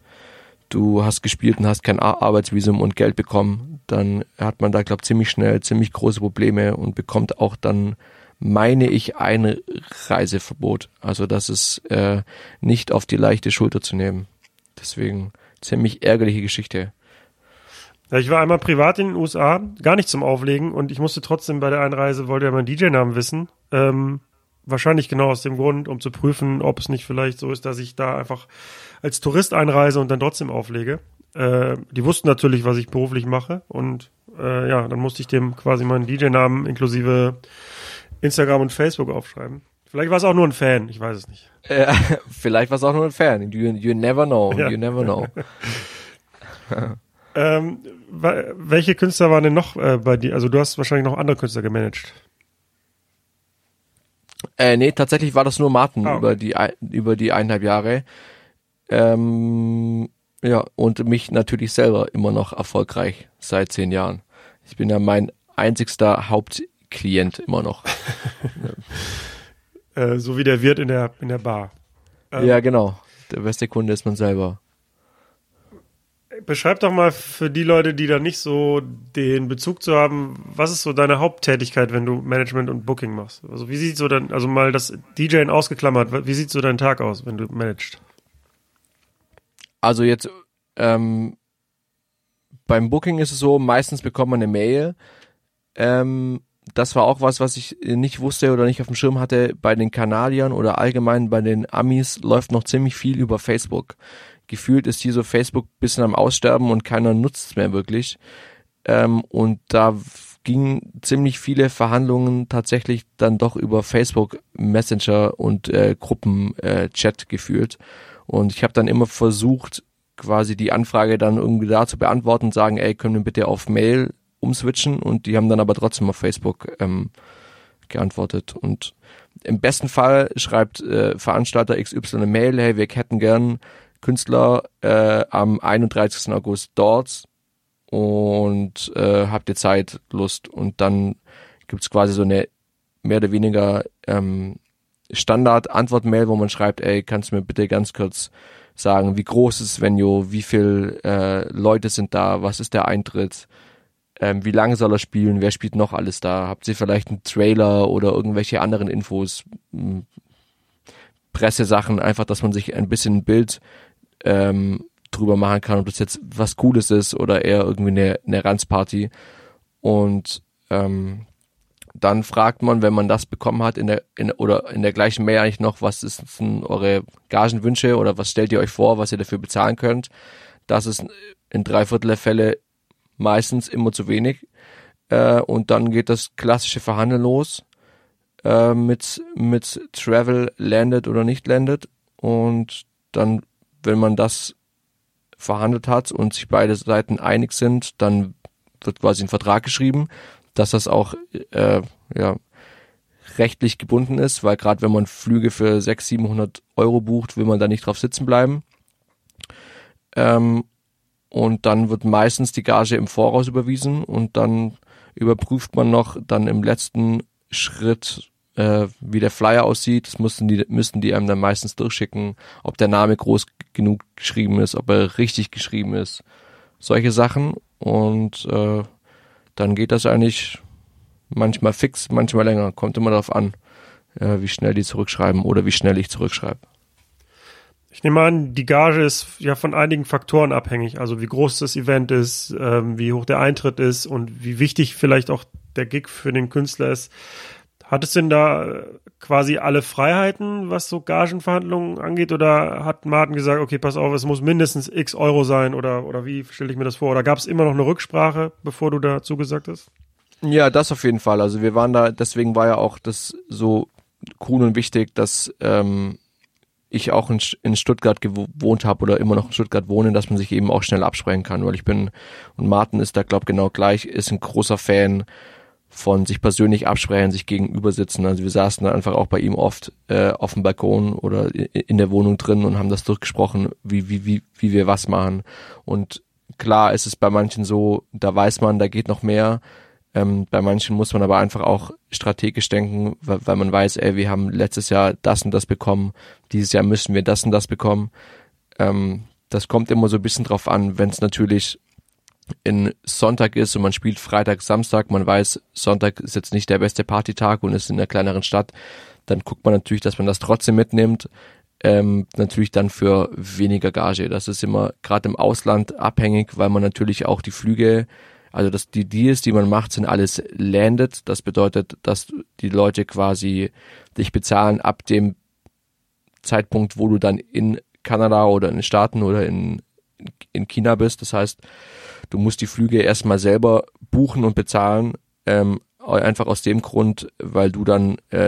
du hast gespielt und hast kein Arbeitsvisum und Geld bekommen, dann hat man da, glaube ich, ziemlich schnell ziemlich große Probleme und bekommt auch dann, meine ich, ein Reiseverbot. Also das ist äh, nicht auf die leichte Schulter zu nehmen. Deswegen ziemlich ärgerliche Geschichte. Ja, ich war einmal privat in den U S A, gar nicht zum Auflegen und ich musste trotzdem bei der Einreise, wollte ja meinen D J-Namen wissen. Ähm, wahrscheinlich genau aus dem Grund, um zu prüfen, ob es nicht vielleicht so ist, dass ich da einfach als Tourist einreise und dann trotzdem auflege. Äh, die wussten natürlich, was ich beruflich mache und äh, ja, dann musste ich dem quasi meinen D J-Namen inklusive Instagram und Facebook aufschreiben. Vielleicht war es auch nur ein Fan, ich weiß es nicht. Äh, vielleicht war es auch nur ein Fan. You, you never know, ja. you never know. Ähm, welche Künstler waren denn noch äh, bei dir? Also du hast wahrscheinlich noch andere Künstler gemanagt. Äh, nee, tatsächlich war das nur Martin ah, okay. über die über die eineinhalb Jahre. Ähm, ja, und mich natürlich selber immer noch erfolgreich seit zehn Jahren. Ich bin ja mein einzigster Hauptklient immer noch. äh, so wie der Wirt in der in der Bar. Ähm, ja, genau. Der beste Kunde ist man selber. Beschreib doch mal für die Leute, die da nicht so den Bezug zu haben, was ist so deine Haupttätigkeit, wenn du Management und Booking machst? Also wie sieht so dann, also mal das DJen ausgeklammert, wie sieht so dein Tag aus, wenn du managst? Also jetzt ähm, beim Booking ist es so, meistens bekommt man eine Mail. Ähm, das war auch was, was ich nicht wusste oder nicht auf dem Schirm hatte. Bei den Kanadiern oder allgemein bei den Amis läuft noch ziemlich viel über Facebook. Gefühlt ist hier so Facebook ein bisschen am Aussterben und keiner nutzt es mehr wirklich. Ähm, und da gingen ziemlich viele Verhandlungen tatsächlich dann doch über Facebook Messenger und äh, Gruppenchat äh, geführt. Und ich habe dann immer versucht, quasi die Anfrage dann irgendwie da zu beantworten und sagen, ey, können wir bitte auf Mail umswitchen? Und die haben dann aber trotzdem auf Facebook ähm, geantwortet. Und im besten Fall schreibt äh, Veranstalter X Y eine Mail, hey, wir hätten gern Künstler äh, am einunddreißigsten August dort und äh, habt ihr Zeit, Lust? Und dann gibt's quasi so eine mehr oder weniger ähm, Standard-Antwort-Mail, wo man schreibt, ey, kannst du mir bitte ganz kurz sagen, wie groß ist das Venue, wie viele äh, Leute sind da, was ist der Eintritt, ähm, wie lange soll er spielen, wer spielt noch alles da, habt ihr vielleicht einen Trailer oder irgendwelche anderen Infos, m- Pressesachen, einfach, dass man sich ein bisschen ein Bild ähm, drüber machen kann, ob das jetzt was Cooles ist oder eher irgendwie eine, eine Ranzparty. Und ähm, dann fragt man, wenn man das bekommen hat, in der in, oder in der gleichen Mail eigentlich noch, was ist denn eure Gagenwünsche oder was stellt ihr euch vor, was ihr dafür bezahlen könnt. Das ist in drei Viertel der Fälle meistens immer zu wenig. Äh, und dann geht das klassische Verhandeln los äh, mit mit Travel landet oder nicht landet. Und dann, wenn man das verhandelt hat und sich beide Seiten einig sind, dann wird quasi ein Vertrag geschrieben, dass das auch äh, ja, rechtlich gebunden ist, weil gerade wenn man Flüge für sechshundert, siebenhundert Euro bucht, will man da nicht drauf sitzen bleiben. Ähm, und dann wird meistens die Gage im Voraus überwiesen und dann überprüft man noch dann im letzten Schritt, äh, wie der Flyer aussieht. Das müssen die, müssen die einem dann meistens durchschicken, ob der Name groß genug geschrieben ist, ob er richtig geschrieben ist. Solche Sachen. Und äh, dann geht das eigentlich manchmal fix, manchmal länger. Kommt immer darauf an, äh, wie schnell die zurückschreiben oder wie schnell ich zurückschreibe. Ich nehme an, die Gage ist ja von einigen Faktoren abhängig. Also wie groß das Event ist, ähm, wie hoch der Eintritt ist und wie wichtig vielleicht auch der Gig für den Künstler ist. Hat es denn da quasi alle Freiheiten, was so Gagenverhandlungen angeht? Oder hat Martin gesagt, okay, pass auf, es muss mindestens x Euro sein? Oder, oder wie stelle ich mir das vor? Oder gab es immer noch eine Rücksprache, bevor du da zugesagt hast? Ja, das auf jeden Fall. Also wir waren da, deswegen war ja auch das so cool und wichtig, dass ähm, ich auch in, in Stuttgart gewohnt habe oder immer noch in Stuttgart wohne, dass man sich eben auch schnell absprechen kann, weil ich bin, und Martin ist da, glaube genau gleich, ist ein großer Fan von sich persönlich absprechen, sich gegenüber sitzen. Also wir saßen dann einfach auch bei ihm oft äh, auf dem Balkon oder in der Wohnung drin und haben das durchgesprochen, wie wie wie wie wir was machen. Und klar ist es bei manchen so, da weiß man, da geht noch mehr. Ähm, bei manchen muss man aber einfach auch strategisch denken, weil, weil man weiß, ey, wir haben letztes Jahr das und das bekommen, dieses Jahr müssen wir das und das bekommen. Ähm, das kommt immer so ein bisschen drauf an, wenn es natürlich in Sonntag ist und man spielt Freitag, Samstag, man weiß, Sonntag ist jetzt nicht der beste Partytag und ist in einer kleineren Stadt, dann guckt man natürlich, dass man das trotzdem mitnimmt, ähm, natürlich dann für weniger Gage. Das ist immer gerade im Ausland abhängig, weil man natürlich auch die Flüge, also das, die Deals, die man macht, sind alles landed. Das bedeutet, dass die Leute quasi dich bezahlen ab dem Zeitpunkt, wo du dann in Kanada oder in den Staaten oder in, in China bist. Das heißt, du musst die Flüge erstmal selber buchen und bezahlen, ähm, einfach aus dem Grund, weil du dann äh, das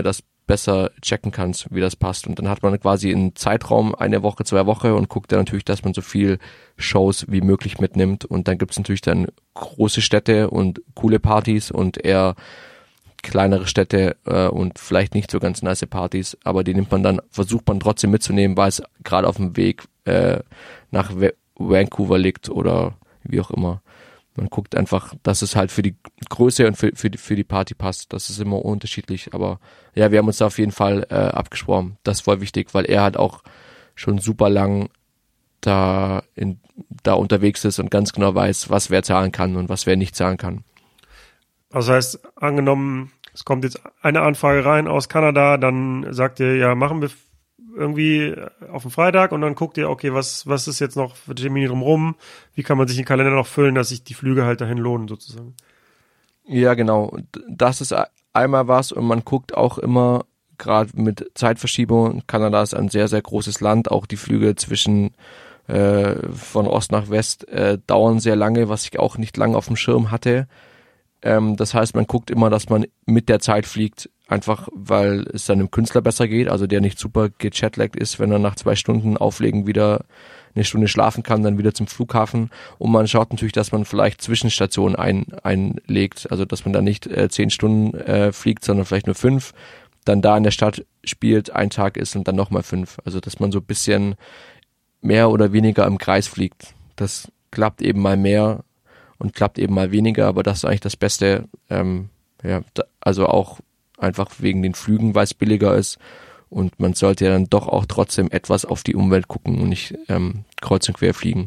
besser checken kannst, wie das passt. Und dann hat man quasi einen Zeitraum, eine Woche, zwei Wochen und guckt dann natürlich, dass man so viel Shows wie möglich mitnimmt. Und dann gibt's natürlich dann große Städte und coole Partys und eher kleinere Städte äh, und vielleicht nicht so ganz nice Partys, aber die nimmt man dann, versucht man trotzdem mitzunehmen, weil es gerade auf dem Weg äh, nach V- Vancouver liegt oder wie auch immer. Man guckt einfach, dass es halt für die Größe und für, für, die, für die Party passt. Das ist immer unterschiedlich, aber ja, wir haben uns da auf jeden Fall äh, abgesprochen. Das ist voll wichtig, weil er halt auch schon super lang da, in, da unterwegs ist und ganz genau weiß, was wer zahlen kann und was wer nicht zahlen kann. Also das heißt, angenommen, es kommt jetzt eine Anfrage rein aus Kanada, dann sagt ihr, ja, machen wir irgendwie auf den Freitag und dann guckt ihr, okay, was was ist jetzt noch für Termine drumherum, wie kann man sich den Kalender noch füllen, dass sich die Flüge halt dahin lohnen sozusagen. Ja, genau. Das ist einmal was und man guckt auch immer, gerade mit Zeitverschiebung, Kanada ist ein sehr, sehr großes Land, auch die Flüge zwischen äh, von Ost nach West äh, dauern sehr lange, was ich auch nicht lange auf dem Schirm hatte. Ähm, das heißt, man guckt immer, dass man mit der Zeit fliegt, einfach weil es dann dem Künstler besser geht, also der nicht super gechatlaggt ist, wenn er nach zwei Stunden Auflegen wieder eine Stunde schlafen kann, dann wieder zum Flughafen. Und man schaut natürlich, dass man vielleicht Zwischenstationen ein, einlegt, also dass man dann nicht äh, zehn Stunden äh, fliegt, sondern vielleicht nur fünf, dann da in der Stadt spielt, ein Tag ist und dann nochmal fünf. Also dass man so ein bisschen mehr oder weniger im Kreis fliegt. Das klappt eben mal mehr und klappt eben mal weniger, aber das ist eigentlich das Beste, ähm, ja, da, also auch einfach wegen den Flügen, weil es billiger ist und man sollte ja dann doch auch trotzdem etwas auf die Umwelt gucken und nicht ähm, kreuz und quer fliegen.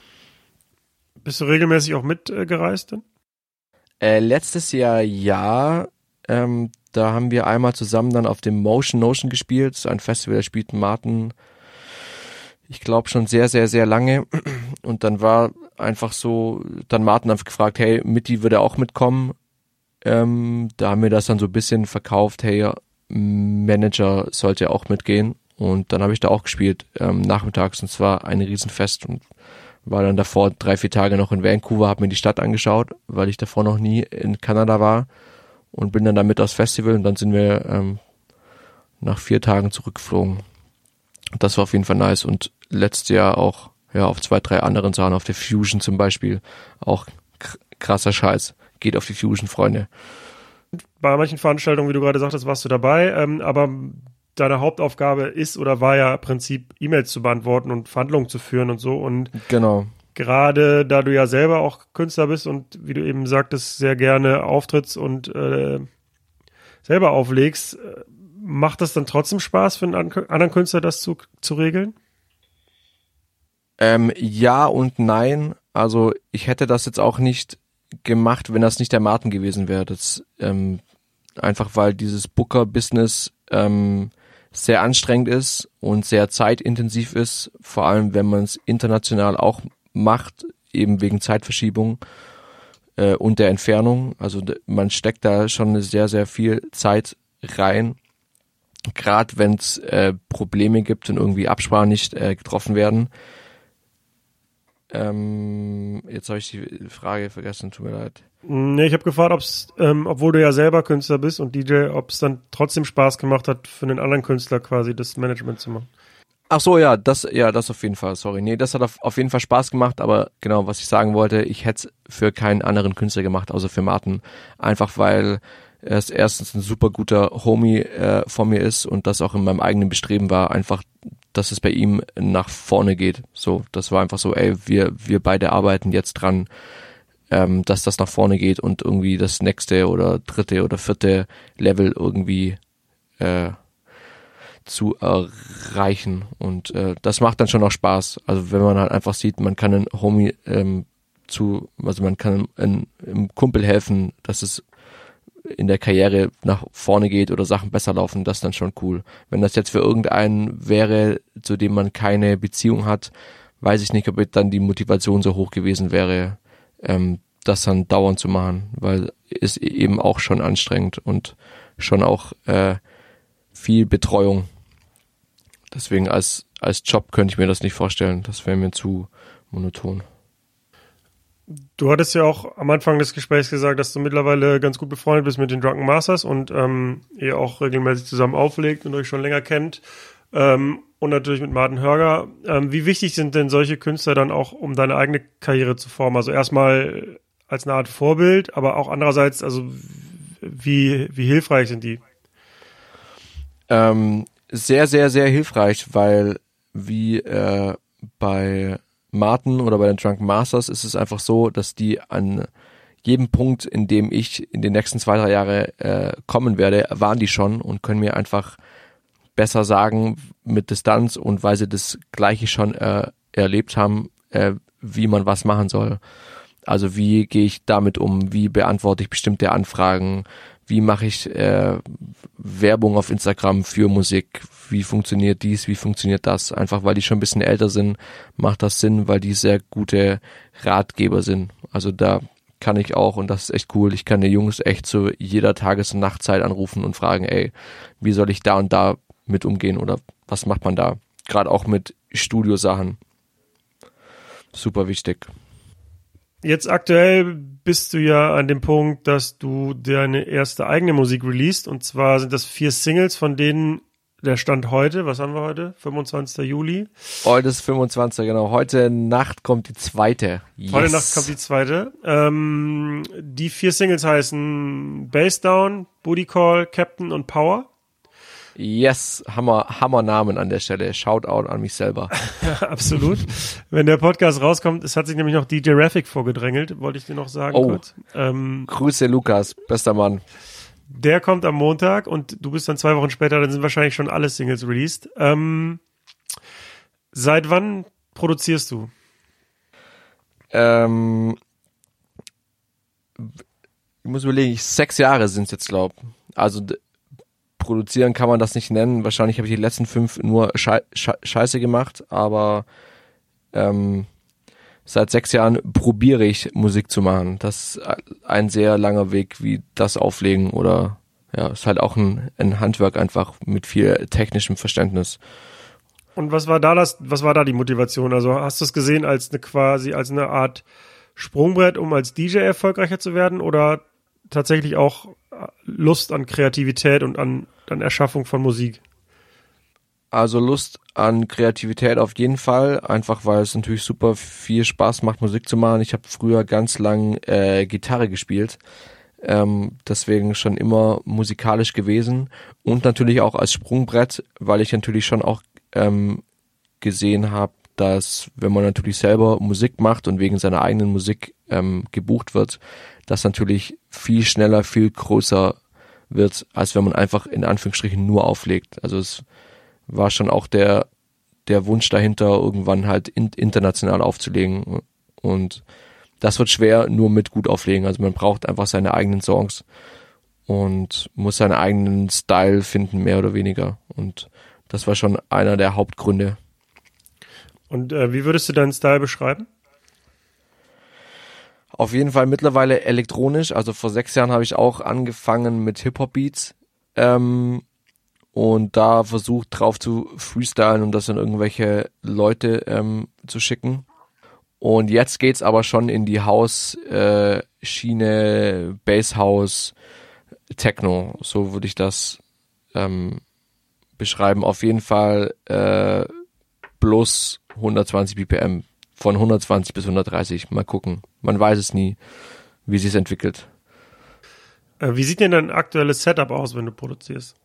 Bist du regelmäßig auch mitgereist äh, denn? Äh, letztes Jahr ja, ähm, da haben wir einmal zusammen dann auf dem Motion Notion gespielt, das ist ein Festival, da spielt Martin, ich glaube schon sehr, sehr, sehr lange und dann war einfach so, dann Martin hat gefragt, hey, Mitti würde auch mitkommen. Ähm, da haben wir das dann so ein bisschen verkauft, hey, Manager sollte auch mitgehen. Und dann habe ich da auch gespielt, ähm, nachmittags, und zwar ein Riesenfest und war dann davor drei, vier Tage noch in Vancouver, habe mir die Stadt angeschaut, weil ich davor noch nie in Kanada war und bin dann da mit aufs Festival und dann sind wir ähm, nach vier Tagen zurückgeflogen. Das war auf jeden Fall nice und letztes Jahr auch ja auf zwei, drei anderen Sachen, auf der Fusion zum Beispiel, auch krasser Scheiß. Geht auf die Fusion, Freunde. Bei manchen Veranstaltungen, wie du gerade sagtest, warst du dabei, ähm, aber deine Hauptaufgabe ist oder war ja im Prinzip E-Mails zu beantworten und Verhandlungen zu führen und so und genau. Gerade da du ja selber auch Künstler bist und wie du eben sagtest, sehr gerne auftrittst und äh, selber auflegst, macht das dann trotzdem Spaß für einen anderen Künstler, das zu, zu regeln? Ähm, ja und nein. Also ich hätte das jetzt auch nicht gemacht, wenn das nicht der Martin gewesen wäre. Das ähm, einfach weil dieses Booker-Business ähm, sehr anstrengend ist und sehr zeitintensiv ist, vor allem wenn man es international auch macht, eben wegen Zeitverschiebung äh, und der Entfernung. Also d- man steckt da schon sehr, sehr viel Zeit rein. Gerade wenn es äh, Probleme gibt und irgendwie Absprachen nicht äh, getroffen werden. Ähm, jetzt habe ich die Frage vergessen, tut mir leid. Nee, ich habe gefragt, ob's, ähm, obwohl du ja selber Künstler bist und D J, ob es dann trotzdem Spaß gemacht hat, für einen anderen Künstler quasi das Management zu machen. Ach so, ja, das, ja, das auf jeden Fall, sorry. Nee, das hat auf, auf jeden Fall Spaß gemacht, aber genau, was ich sagen wollte, ich hätte es für keinen anderen Künstler gemacht, außer für Martin. Einfach weil er ist erstens ein super guter Homie äh, von mir ist und das auch in meinem eigenen Bestreben war, einfach, dass es bei ihm nach vorne geht. So, das war einfach so, ey, wir, wir beide arbeiten jetzt dran, ähm, dass das nach vorne geht und irgendwie das nächste oder dritte oder vierte Level irgendwie äh, zu erreichen und äh, das macht dann schon auch Spaß. Also wenn man halt einfach sieht, man kann einen Homie ähm, zu, also man kann einem, einem Kumpel helfen, dass es in der Karriere nach vorne geht oder Sachen besser laufen, das ist dann schon cool. Wenn das jetzt für irgendeinen wäre, zu dem man keine Beziehung hat, weiß ich nicht, ob dann die Motivation so hoch gewesen wäre, ähm, das dann dauernd zu machen, weil es eben auch schon anstrengend und schon auch äh, viel Betreuung. Deswegen als als Job könnte ich mir das nicht vorstellen. Das wäre mir zu monoton. Du hattest ja auch am Anfang des Gesprächs gesagt, dass du mittlerweile ganz gut befreundet bist mit den Drunken Masters und ähm, ihr auch regelmäßig zusammen auflegt und euch schon länger kennt. Ähm, und natürlich mit Martin Hörger. Ähm, wie wichtig sind denn solche Künstler dann auch, um deine eigene Karriere zu formen? Also erstmal als eine Art Vorbild, aber auch andererseits, also wie, wie hilfreich sind die? Ähm, sehr, sehr, sehr hilfreich, weil wie äh, bei Martin oder bei den Drunken Masters ist es einfach so, dass die an jedem Punkt, in dem ich in den nächsten zwei, drei Jahre äh, kommen werde, waren die schon und können mir einfach besser sagen mit Distanz und weil sie das Gleiche schon äh, erlebt haben, äh, wie man was machen soll. Also wie gehe ich damit um, wie beantworte ich bestimmte Anfragen, wie mache ich äh, Werbung auf Instagram für Musik, wie funktioniert dies, wie funktioniert das. Einfach weil die schon ein bisschen älter sind, macht das Sinn, weil die sehr gute Ratgeber sind. Also da kann ich auch, und das ist echt cool, ich kann die Jungs echt zu jeder Tages- und Nachtzeit anrufen und fragen, ey, wie soll ich da und da mit umgehen oder was macht man da? Gerade auch mit Studiosachen. Super wichtig. Jetzt aktuell bist du ja an dem Punkt, dass du deine erste eigene Musik released und zwar sind das vier Singles, von denen der Stand heute, was haben wir heute? fünfundzwanzigster Juli? Heute ist fünfundzwanzigster genau. Heute Nacht kommt die zweite. Yes. Heute Nacht kommt die zweite. Ähm, die vier Singles heißen Bass Down, Booty Call, Captain und Power. Yes, Hammer, Hammer Namen an der Stelle. Shoutout an mich selber. Ja, absolut. Wenn der Podcast rauskommt, es hat sich nämlich noch D J Raffic vorgedrängelt, wollte ich dir noch sagen oh. kurz. Ähm, Grüße Lukas, bester Mann. Der kommt am Montag und du bist dann zwei Wochen später, dann sind wahrscheinlich schon alle Singles released. Ähm, seit wann produzierst du? Ähm, ich muss überlegen, ich, sechs Jahre sind es jetzt, glaube ich. Also d- produzieren kann man das nicht nennen. Wahrscheinlich habe ich die letzten fünf nur Schei- Schei- Scheiße gemacht, aber ähm, seit sechs Jahren probiere ich Musik zu machen. Das ist ein sehr langer Weg, wie das Auflegen oder ja, ist halt auch ein, ein Handwerk einfach mit viel technischem Verständnis. Und was war da das, was war da die Motivation? Also hast du es gesehen als eine quasi, als eine Art Sprungbrett, um als D J erfolgreicher zu werden oder tatsächlich auch Lust an Kreativität und an, an Erschaffung von Musik? Also Lust an Kreativität auf jeden Fall, einfach weil es natürlich super viel Spaß macht, Musik zu machen. Ich habe früher ganz lang äh, Gitarre gespielt, ähm, deswegen schon immer musikalisch gewesen und natürlich auch als Sprungbrett, weil ich natürlich schon auch ähm, gesehen habe, dass wenn man natürlich selber Musik macht und wegen seiner eigenen Musik ähm, gebucht wird, das natürlich viel schneller, viel größer wird, als wenn man einfach in Anführungsstrichen nur auflegt. Also es war schon auch der der Wunsch dahinter, irgendwann halt in, international aufzulegen. Und das wird schwer nur mit gut auflegen. Also man braucht einfach seine eigenen Songs und muss seinen eigenen Style finden, mehr oder weniger. Und das war schon einer der Hauptgründe. Und äh, wie würdest du deinen Style beschreiben? Auf jeden Fall mittlerweile elektronisch. Also vor sechs Jahren habe ich auch angefangen mit Hip-Hop-Beats. Ähm, und da versucht drauf zu freestylen und das an irgendwelche Leute ähm, zu schicken. Und jetzt geht's aber schon in die House-Schiene, äh, Bass-House, Techno, so würde ich das ähm, beschreiben. Auf jeden Fall äh, plus hundertzwanzig B P M, von hundertzwanzig bis hundertdreißig, mal gucken. Man weiß es nie, wie sich's entwickelt. Äh, wie sieht denn dein aktuelles Setup aus, wenn du produzierst?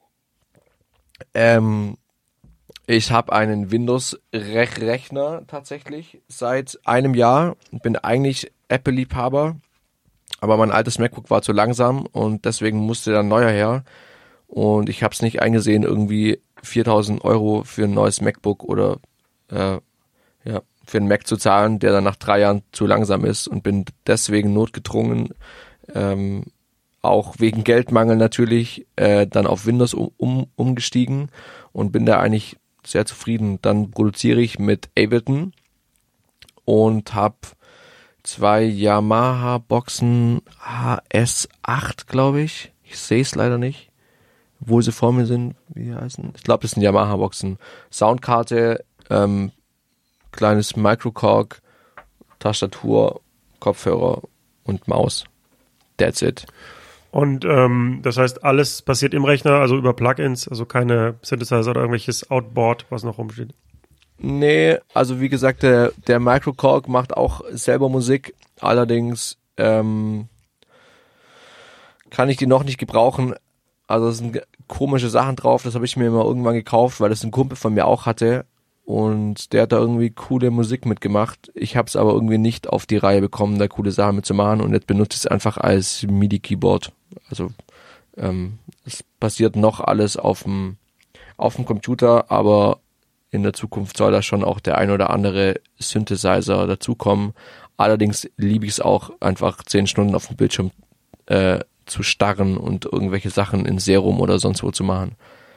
Ähm, ich habe einen Windows-Rechner tatsächlich seit einem Jahr. Bin eigentlich Apple-Liebhaber, aber mein altes MacBook war zu langsam und deswegen musste dann neuer her. Und ich habe es nicht eingesehen, irgendwie viertausend Euro für ein neues MacBook oder äh, ja für einen Mac zu zahlen, der dann nach drei Jahren zu langsam ist und bin deswegen notgedrungen, ähm, auch wegen Geldmangel natürlich, äh, dann auf Windows um, um, umgestiegen und bin da eigentlich sehr zufrieden. Dann produziere ich mit Ableton und habe zwei Yamaha-Boxen H S acht, glaube ich. Ich sehe es leider nicht, obwohl sie vor mir sind. Wie heißen? Ich glaube, das sind Yamaha-Boxen. Soundkarte, ähm, kleines Microcorg, Tastatur, Kopfhörer und Maus. That's it. Und ähm, das heißt, alles passiert im Rechner, also über Plugins, also keine Synthesizer oder irgendwelches Outboard, was noch rumsteht? Nee, also wie gesagt, der, der Microcorg macht auch selber Musik, allerdings ähm, kann ich die noch nicht gebrauchen. Also es sind komische Sachen drauf, das habe ich mir immer irgendwann gekauft, weil das ein Kumpel von mir auch hatte und der hat da irgendwie coole Musik mitgemacht. Ich habe es aber irgendwie nicht auf die Reihe bekommen, da coole Sachen mitzumachen und jetzt benutze ich es einfach als MIDI-Keyboard. Also ähm, es basiert noch alles auf dem auf dem Computer, aber in der Zukunft soll da schon auch der ein oder andere Synthesizer dazukommen. Allerdings liebe ich es auch, einfach zehn Stunden auf dem Bildschirm äh, zu starren und irgendwelche Sachen in Serum oder sonst wo zu machen.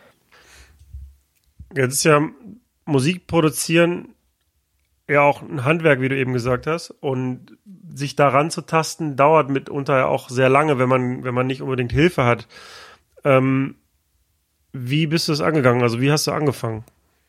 Jetzt ist ja Musik produzieren ja auch ein Handwerk, wie du eben gesagt hast. Und sich daran zu tasten, dauert mitunter ja auch sehr lange, wenn man, wenn man nicht unbedingt Hilfe hat. Ähm, wie bist du das angegangen? Also wie hast du angefangen?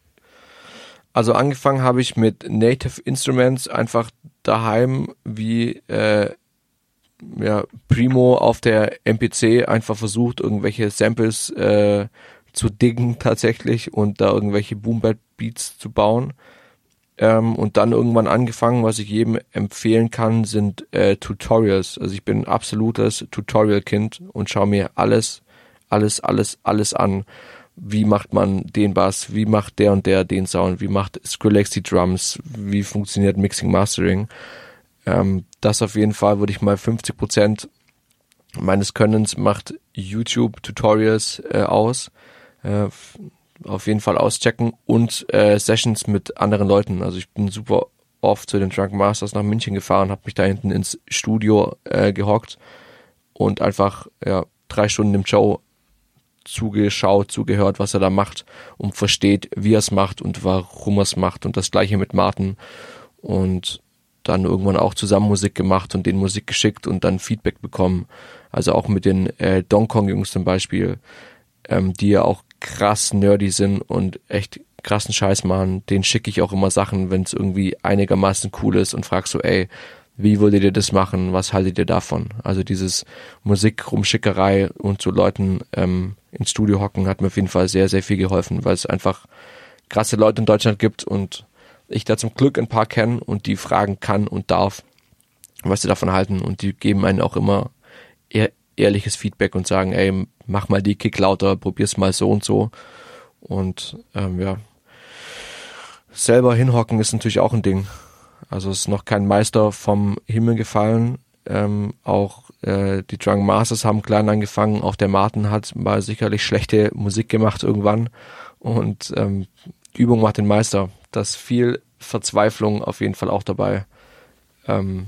Also angefangen habe ich mit Native Instruments, einfach daheim wie äh, ja, Primo auf der M P C einfach versucht, irgendwelche Samples äh, zu diggen tatsächlich und da irgendwelche Boom-Bap-Beats zu bauen. Ähm, und dann irgendwann angefangen, was ich jedem empfehlen kann, sind äh, Tutorials. Also ich bin ein absolutes Tutorial-Kind und schaue mir alles, alles, alles, alles an. Wie macht man den Bass? Wie macht der und der den Sound? Wie macht Skrillex die Drums? Wie funktioniert Mixing, Mastering? Ähm, das auf jeden Fall würde ich mal fünfzig Prozent meines Könnens macht YouTube-Tutorials äh, aus. Äh, auf jeden Fall auschecken und äh, Sessions mit anderen Leuten. Also ich bin super oft zu den Drunken Masters nach München gefahren, habe mich da hinten ins Studio äh, gehockt und einfach ja drei Stunden dem Joe zugeschaut, zugehört, was er da macht und versteht, wie er es macht und warum er es macht. Und das gleiche mit Martin. Und dann irgendwann auch zusammen Musik gemacht und den Musik geschickt und dann Feedback bekommen. Also auch mit den äh, Donkong-Jungs zum Beispiel, ähm, die ja auch krass nerdy sind und echt krassen Scheiß machen. Den schicke ich auch immer Sachen, wenn es irgendwie einigermaßen cool ist und frag so, ey, wie würdet ihr das machen? Was haltet ihr davon? Also dieses Musik-Rumschickerei und so Leuten ähm, ins Studio hocken hat mir auf jeden Fall sehr, sehr viel geholfen, weil es einfach krasse Leute in Deutschland gibt und ich da zum Glück ein paar kenne und die fragen kann und darf, was sie davon halten und die geben einen auch immer ehr- ehrliches Feedback und sagen, ey, mach mal die Kick lauter, probier's mal so und so und ähm, ja, selber hinhocken ist natürlich auch ein Ding. Also es ist noch kein Meister vom Himmel gefallen. Ähm, auch äh, die Drunken Masters haben klein angefangen. Auch der Martin hat mal sicherlich schlechte Musik gemacht irgendwann. Und ähm, Übung macht den Meister. Da ist viel Verzweiflung auf jeden Fall auch dabei. Ähm,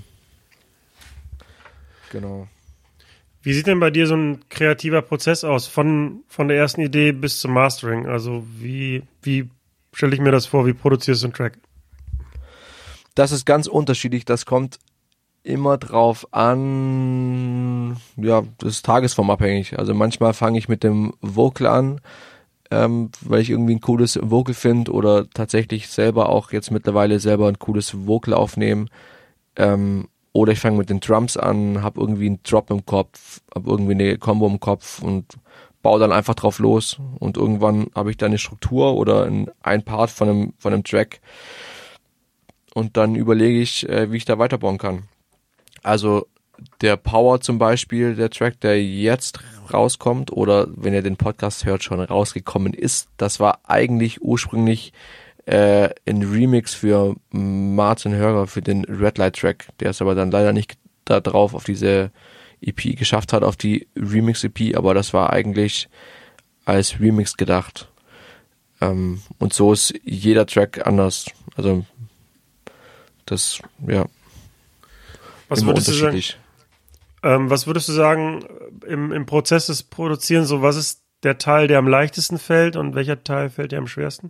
genau. Wie sieht denn bei dir so ein kreativer Prozess aus, von, von der ersten Idee bis zum Mastering? Also wie, wie stelle ich mir das vor, wie produzierst du einen Track? Das ist ganz unterschiedlich, das kommt immer drauf an, ja, das ist tagesformabhängig. Also manchmal fange ich mit dem Vocal an, ähm, weil ich irgendwie ein cooles Vocal finde oder tatsächlich selber auch jetzt mittlerweile selber ein cooles Vocal aufnehmen. Ähm, oder ich fange mit den Drums an, habe irgendwie einen Drop im Kopf, habe irgendwie eine Combo im Kopf und baue dann einfach drauf los. Und irgendwann habe ich da eine Struktur oder ein, ein Part von einem, von einem Track. Und dann überlege ich, äh, wie ich da weiterbauen kann. Also der Power zum Beispiel, der Track, der jetzt rauskommt oder wenn ihr den Podcast hört, schon rausgekommen ist, das war eigentlich ursprünglich äh, ein Remix für Martin Hörer, für den Red Light Track, der es aber dann leider nicht da drauf auf diese E P geschafft hat, auf die Remix-E P, aber das war eigentlich als Remix gedacht. Ähm, und so ist jeder Track anders. Also das, ja, was immer würdest unterschiedlich. Du sagen, ähm, was würdest du sagen im, im Prozess des Produzierens, so was ist der Teil, der am leichtesten fällt und welcher Teil fällt dir am schwersten?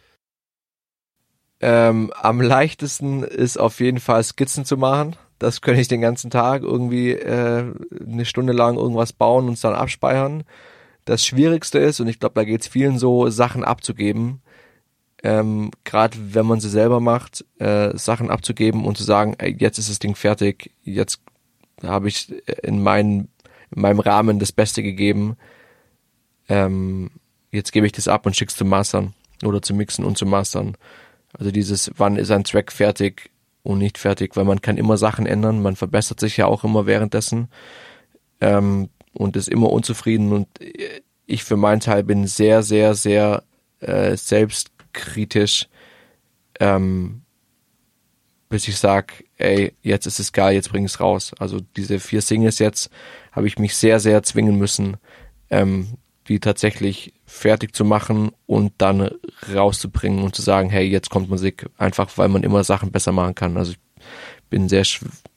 Ähm, am leichtesten ist auf jeden Fall Skizzen zu machen. Das könnte ich den ganzen Tag irgendwie äh, eine Stunde lang irgendwas bauen und es dann abspeichern. Das Schwierigste ist, und ich glaube, da geht es vielen so, Sachen abzugeben, ähm, gerade wenn man sie selber macht, äh, Sachen abzugeben und zu sagen, ey, jetzt ist das Ding fertig, jetzt habe ich in, mein, in meinem Rahmen das Beste gegeben, ähm, jetzt gebe ich das ab und schick's zum Mastern oder zum Mixen und zum Mastern. Also dieses, wann ist ein Track fertig und nicht fertig, weil man kann immer Sachen ändern, man verbessert sich ja auch immer währenddessen ähm, und ist immer unzufrieden und ich für meinen Teil bin sehr, sehr, sehr äh, selbstkritisch, ähm, bis ich sag, ey, jetzt ist es geil, jetzt bring ich es raus. Also diese vier Singles jetzt habe ich mich sehr, sehr zwingen müssen, ähm, die tatsächlich fertig zu machen und dann rauszubringen und zu sagen, hey, jetzt kommt Musik, einfach weil man immer Sachen besser machen kann. Also ich bin sehr,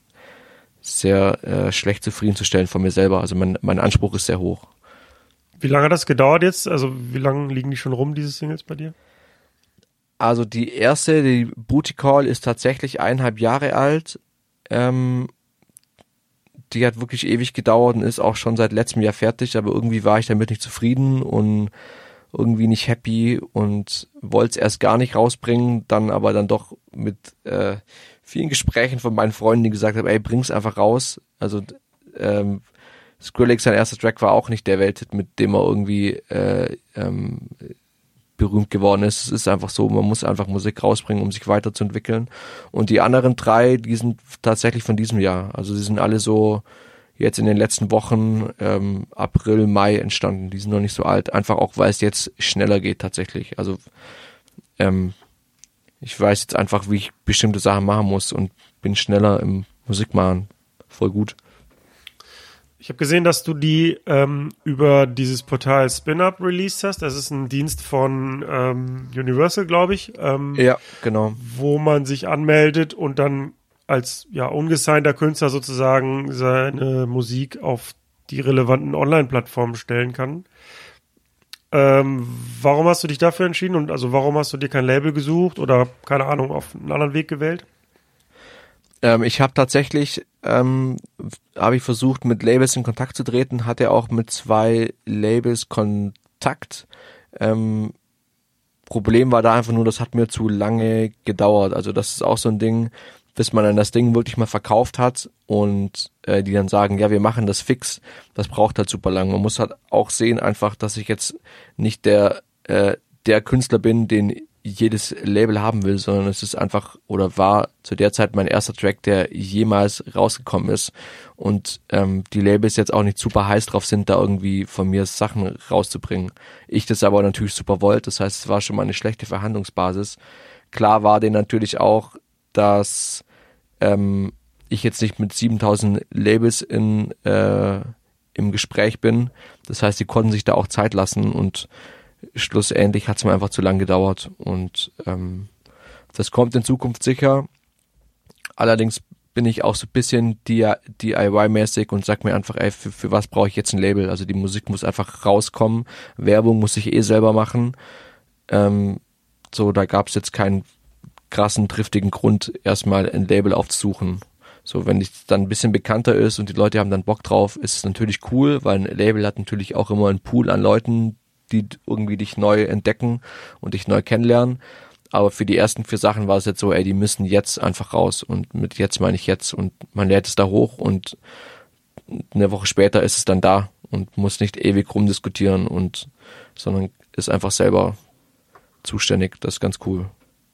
sehr äh, schlecht zufriedenzustellen von mir selber. Also mein, mein Anspruch ist sehr hoch. Wie lange hat das gedauert jetzt? Also wie lange liegen die schon rum, diese Singles bei dir? Also die erste, die Booty Call, ist tatsächlich eineinhalb Jahre alt. Ähm, die hat wirklich ewig gedauert und ist auch schon seit letztem Jahr fertig, aber irgendwie war ich damit nicht zufrieden und irgendwie nicht happy und wollte es erst gar nicht rausbringen, dann aber dann doch mit äh, vielen Gesprächen von meinen Freunden, die gesagt haben, ey, bring's einfach raus. Also ähm, Skrillex, sein erster Track, war auch nicht der Welthit, mit dem er irgendwie äh, ähm, berühmt geworden ist. Es ist einfach so, man muss einfach Musik rausbringen, um sich weiterzuentwickeln. Und die anderen drei, die sind tatsächlich von diesem Jahr. Also die sind alle so jetzt in den letzten Wochen, ähm, April, Mai entstanden. Die sind noch nicht so alt, einfach auch, weil es jetzt schneller geht tatsächlich. Also ähm, ich weiß jetzt einfach, wie ich bestimmte Sachen machen muss und bin schneller im Musikmachen. Voll gut. Ich habe gesehen, dass du die ähm, über dieses Portal SpinUp released hast. Das ist ein Dienst von ähm, Universal, glaube ich. Ähm, Ja, genau. Wo man sich anmeldet und dann als ja ungesignter Künstler sozusagen seine Musik auf die relevanten Online-Plattformen stellen kann. Ähm, warum hast du dich dafür entschieden? Und also warum hast du dir kein Label gesucht oder, keine Ahnung, auf einen anderen Weg gewählt? Ähm, ich habe tatsächlich, ähm, habe ich versucht, mit Labels in Kontakt zu treten, hatte auch mit zwei Labels Kontakt. Ähm, Problem war da einfach nur, das hat mir zu lange gedauert. Also das ist auch so ein Ding, bis man dann das Ding wirklich mal verkauft hat und äh, die dann sagen, ja, wir machen das fix. Das braucht halt super lang. Man muss halt auch sehen einfach, dass ich jetzt nicht der äh, der Künstler bin, den jedes Label haben will, sondern es ist einfach oder war zu der Zeit mein erster Track, der jemals rausgekommen ist und ähm, die Labels jetzt auch nicht super heiß drauf sind, da irgendwie von mir Sachen rauszubringen. Ich das aber natürlich super wollte, das heißt, es war schon mal eine schlechte Verhandlungsbasis. Klar war denen natürlich auch, dass ähm, ich jetzt nicht mit siebentausend Labels in äh, im Gespräch bin, das heißt, die konnten sich da auch Zeit lassen und schlussendlich hat es mir einfach zu lang gedauert und ähm, das kommt in Zukunft sicher. Allerdings bin ich auch so ein bisschen D I Y-mäßig und sag mir einfach, ey, für, für was brauche ich jetzt ein Label? Also die Musik muss einfach rauskommen, Werbung muss ich eh selber machen. Ähm, so, da gab es jetzt keinen krassen, triftigen Grund, erstmal ein Label aufzusuchen. So, wenn es dann ein bisschen bekannter ist und die Leute haben dann Bock drauf, ist es natürlich cool, weil ein Label hat natürlich auch immer einen Pool an Leuten, die irgendwie dich neu entdecken und dich neu kennenlernen. Aber für die ersten vier Sachen war es jetzt so, ey, die müssen jetzt einfach raus. Und mit jetzt meine ich jetzt. Und man lädt es da hoch und eine Woche später ist es dann da und muss nicht ewig rumdiskutieren und, sondern ist einfach selber zuständig. Das ist ganz cool.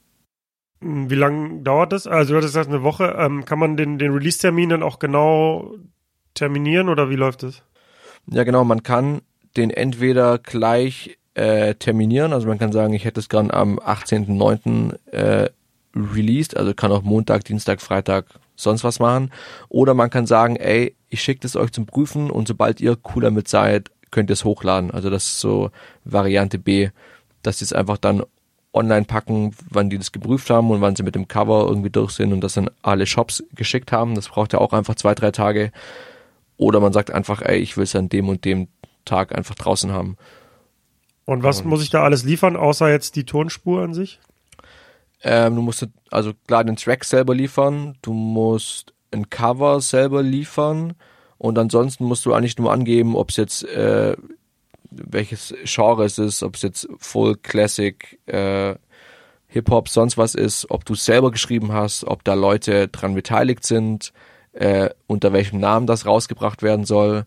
Wie lange dauert das? Also du hattest gesagt, eine Woche. Ähm, kann man den, den Release-Termin dann auch genau terminieren oder wie läuft das? Ja, genau. Man kann den entweder gleich äh, terminieren, also man kann sagen, ich hätte es gern am achtzehnten neunten äh, released, also kann auch Montag, Dienstag, Freitag sonst was machen, oder man kann sagen, ey, ich schicke das euch zum Prüfen und sobald ihr cool damit seid, könnt ihr es hochladen. Also das ist so Variante B, dass die es einfach dann online packen, wann die das geprüft haben und wann sie mit dem Cover irgendwie durch sind und das dann alle Shops geschickt haben. Das braucht ja auch einfach zwei, drei Tage. Oder man sagt einfach, ey, ich will es an dem und dem Tag einfach draußen haben. Und was und muss ich da alles liefern, außer jetzt die Tonspur an sich? Ähm, du musst also klar den Track selber liefern, du musst ein Cover selber liefern und ansonsten musst du eigentlich nur angeben, ob es jetzt äh, welches Genre es ist, ob es jetzt Full, Classic, äh, Hip-Hop sonst was ist, ob du es selber geschrieben hast, ob da Leute dran beteiligt sind, äh, unter welchem Namen das rausgebracht werden soll,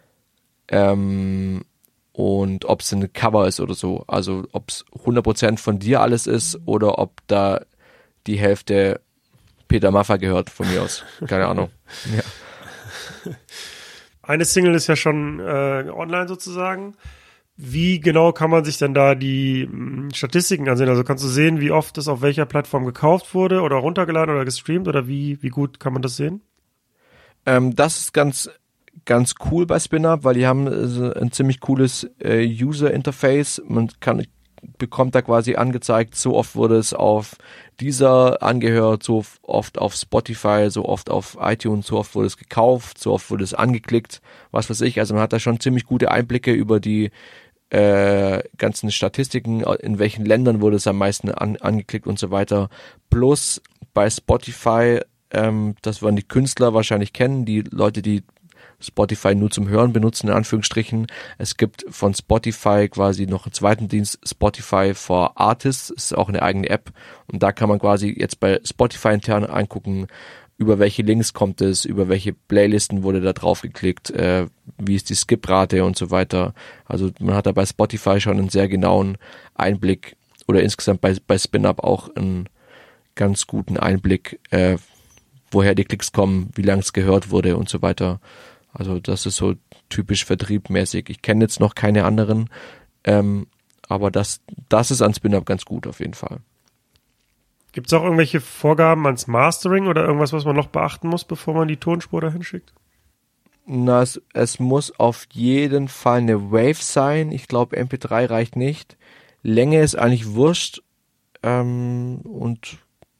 ähm, und ob es ein Cover ist oder so. Also ob es hundert Prozent von dir alles ist oder ob da die Hälfte Peter Maffay gehört von mir aus. Keine Ahnung. Ja. Eine Single ist ja schon äh, online sozusagen. Wie genau kann man sich denn da die mh, Statistiken ansehen? Also kannst du sehen, wie oft das auf welcher Plattform gekauft wurde oder runtergeladen oder gestreamt oder wie, wie gut kann man das sehen? Ähm, das ist ganz ganz cool bei SpinUp, weil die haben äh, ein ziemlich cooles äh, User-Interface. Man kann bekommt da quasi angezeigt, so oft wurde es auf Deezer angehört, so oft auf Spotify, so oft auf iTunes, so oft wurde es gekauft, so oft wurde es angeklickt, was weiß ich. Also man hat da schon ziemlich gute Einblicke über die äh, ganzen Statistiken, in welchen Ländern wurde es am meisten an, angeklickt und so weiter. Plus bei Spotify, ähm, das werden die Künstler wahrscheinlich kennen, die Leute, die Spotify nur zum Hören benutzen, in Anführungsstrichen. Es gibt von Spotify quasi noch einen zweiten Dienst, Spotify for Artists, ist auch eine eigene App und da kann man quasi jetzt bei Spotify intern angucken, über welche Links kommt es, über welche Playlisten wurde da drauf geklickt, äh, wie ist die Skip-Rate und so weiter. Also man hat da bei Spotify schon einen sehr genauen Einblick oder insgesamt bei, bei SpinUp auch einen ganz guten Einblick, äh, woher die Klicks kommen, wie lange es gehört wurde und so weiter. Also das ist so typisch vertriebmäßig. Ich kenne jetzt noch keine anderen, ähm, aber das, das ist an SpinUp ganz gut auf jeden Fall. Gibt es auch irgendwelche Vorgaben ans Mastering oder irgendwas, was man noch beachten muss, bevor man die Tonspur dahin schickt? Na, es, es muss auf jeden Fall eine Wave sein. Ich glaube, M P drei reicht nicht. Länge ist eigentlich wurscht. Ähm, und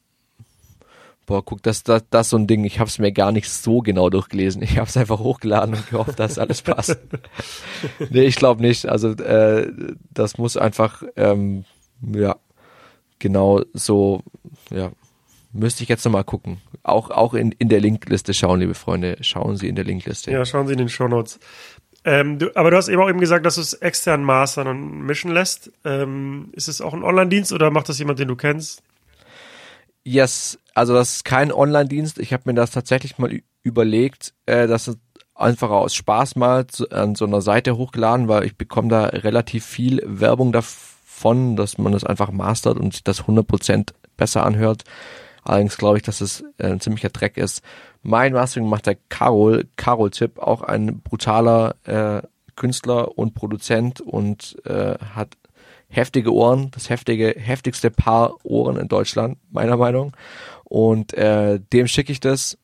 boah, guck, das, das, das ist so ein Ding, ich habe es mir gar nicht so genau durchgelesen. Ich habe es einfach hochgeladen und gehofft, dass alles passt. Nee, ich glaube nicht. Also äh, das muss einfach, ähm, ja, genau so, ja, müsste ich jetzt nochmal gucken. Auch, auch in, in der Linkliste schauen, liebe Freunde. Schauen Sie in der Linkliste. Ja, schauen Sie in den Shownotes. Ähm, du, aber du hast eben auch eben gesagt, dass du es extern mastern und mischen lässt. Ähm, ist es auch ein Online-Dienst oder macht das jemand, den du kennst? Yes, also das ist kein Online-Dienst. Ich habe mir das tatsächlich mal ü- überlegt, äh, dass es einfach aus Spaß mal zu, an so einer Seite hochgeladen, weil ich bekomme da relativ viel Werbung davon, dass man das einfach mastert und sich das hundert Prozent besser anhört. Allerdings glaube ich, dass es äh, ein ziemlicher Dreck ist. Mein Mastering macht der Carol, Carol Tipp, auch ein brutaler äh, Künstler und Produzent und äh, hat heftige Ohren, das heftige, heftigste Paar Ohren in Deutschland, meiner Meinung. Und äh, dem schicke ich das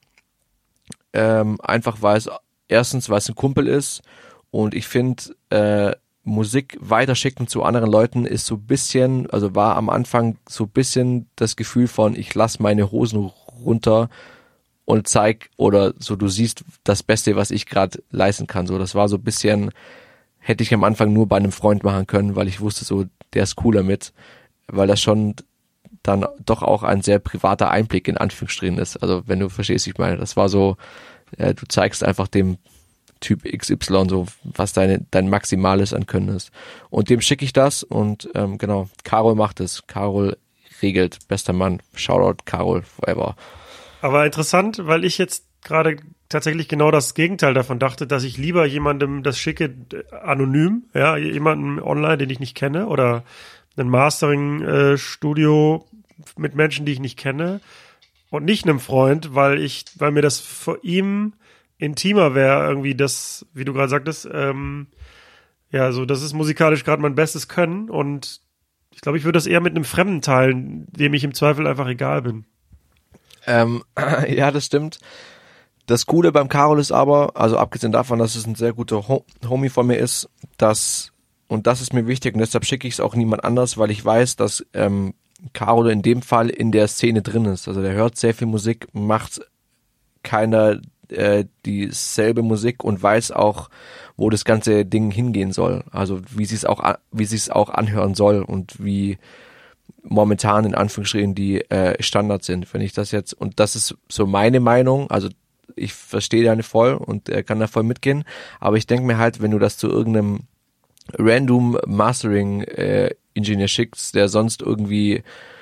ähm, einfach, weil es erstens, weil es ein Kumpel ist und ich finde, äh, Musik weiterschicken zu anderen Leuten ist so ein bisschen, also war am Anfang so ein bisschen das Gefühl von, ich lass meine Hosen runter und zeig, oder so, du siehst das Beste, was ich gerade leisten kann. So, das war so ein bisschen, hätte ich am Anfang nur bei einem Freund machen können, weil ich wusste so, der ist cool damit, weil das schon dann doch auch ein sehr privater Einblick in Anführungsstrichen ist. Also wenn du verstehst, ich meine, das war so, äh, du zeigst einfach dem Typ X Y so, was deine dein Maximales an Können ist. Und dem schicke ich das und ähm, genau, Carol macht es. Carol regelt, bester Mann. Shoutout Carol forever. Aber interessant, weil ich jetzt gerade tatsächlich genau das Gegenteil davon dachte, dass ich lieber jemandem das schicke anonym, ja, jemandem online, den ich nicht kenne, oder ein Mastering-Studio mit Menschen, die ich nicht kenne und nicht einem Freund, weil ich, weil mir das vor ihm intimer wäre, irgendwie das, wie du gerade sagtest, ähm, ja, so, das ist musikalisch gerade mein bestes Können und ich glaube, ich würde das eher mit einem Fremden teilen, dem ich im Zweifel einfach egal bin. Ähm, ja, das stimmt. Das Coole beim Carol ist aber, also abgesehen davon, dass es ein sehr guter Ho- Homie von mir ist, dass, und das ist mir wichtig und deshalb schicke ich es auch niemand anders, weil ich weiß, dass ähm, Carol in dem Fall in der Szene drin ist. Also der hört sehr viel Musik, macht keiner äh, dieselbe Musik und weiß auch, wo das ganze Ding hingehen soll. Also wie sie es auch, wie sie es auch anhören soll und wie momentan in Anführungsstrichen die äh, Standards sind. Wenn ich das jetzt, und das ist so meine Meinung, also ich verstehe deine voll und äh, kann da voll mitgehen, aber ich denke mir halt, wenn du das zu irgendeinem random Mastering äh, Ingenieur schickst, der sonst irgendwie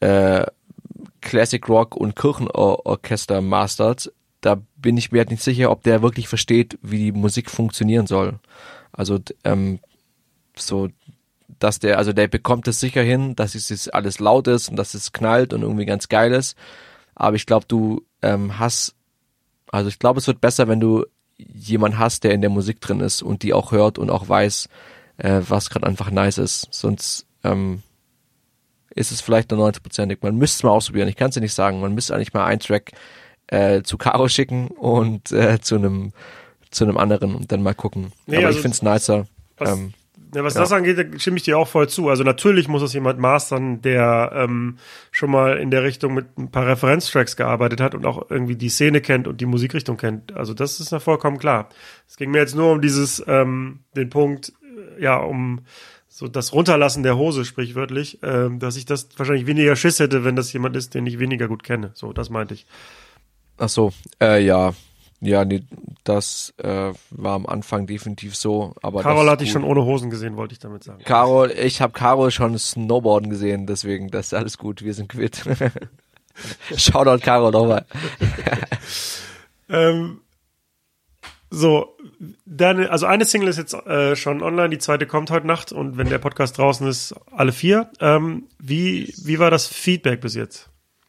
äh, Classic Rock und Kirchenorchester mastert, da bin ich mir halt nicht sicher, ob der wirklich versteht, wie die Musik funktionieren soll. Also ähm, so, dass der, also der bekommt es sicher hin, dass es alles laut ist und dass es knallt und irgendwie ganz geil ist. Aber ich glaube, du ähm, hast, also ich glaube, es wird besser, wenn du jemand hast, der in der Musik drin ist und die auch hört und auch weiß, äh, was gerade einfach nice ist. Sonst ähm, ist es vielleicht nur neunzig-prozentig. Man müsste es mal ausprobieren. Ich kann es dir nicht sagen. Man müsste eigentlich mal einen Track äh, zu Caro schicken und äh, zu einem zu einem anderen und dann mal gucken. Nee, Aber also ich finde es nicer. Was, Ähm, ja, was ja. das angeht, da stimme ich dir auch voll zu. Also natürlich muss es jemand mastern, der ähm, schon mal in der Richtung mit ein paar Referenztracks gearbeitet hat und auch irgendwie die Szene kennt und die Musikrichtung kennt. Also das ist ja vollkommen klar. Es ging mir jetzt nur um dieses, ähm, den Punkt, äh, ja, um so das Runterlassen der Hose, sprichwörtlich, ähm, dass ich das wahrscheinlich weniger Schiss hätte, wenn das jemand ist, den ich weniger gut kenne. So, das meinte ich. Ach so, äh, ja. Ja, nee, das äh, war am Anfang definitiv so. Aber Carol das hatte ich ist schon gut. ohne Hosen gesehen, wollte ich damit sagen. Carol, ich habe Carol schon Snowboarden gesehen, deswegen, das ist alles gut, wir sind quitt. Shoutout Carol nochmal. ähm, so, dann, also eine Single ist jetzt äh, schon online, die zweite kommt heute Nacht und wenn der Podcast draußen ist, alle vier. Ähm, wie, wie war das Feedback bis jetzt?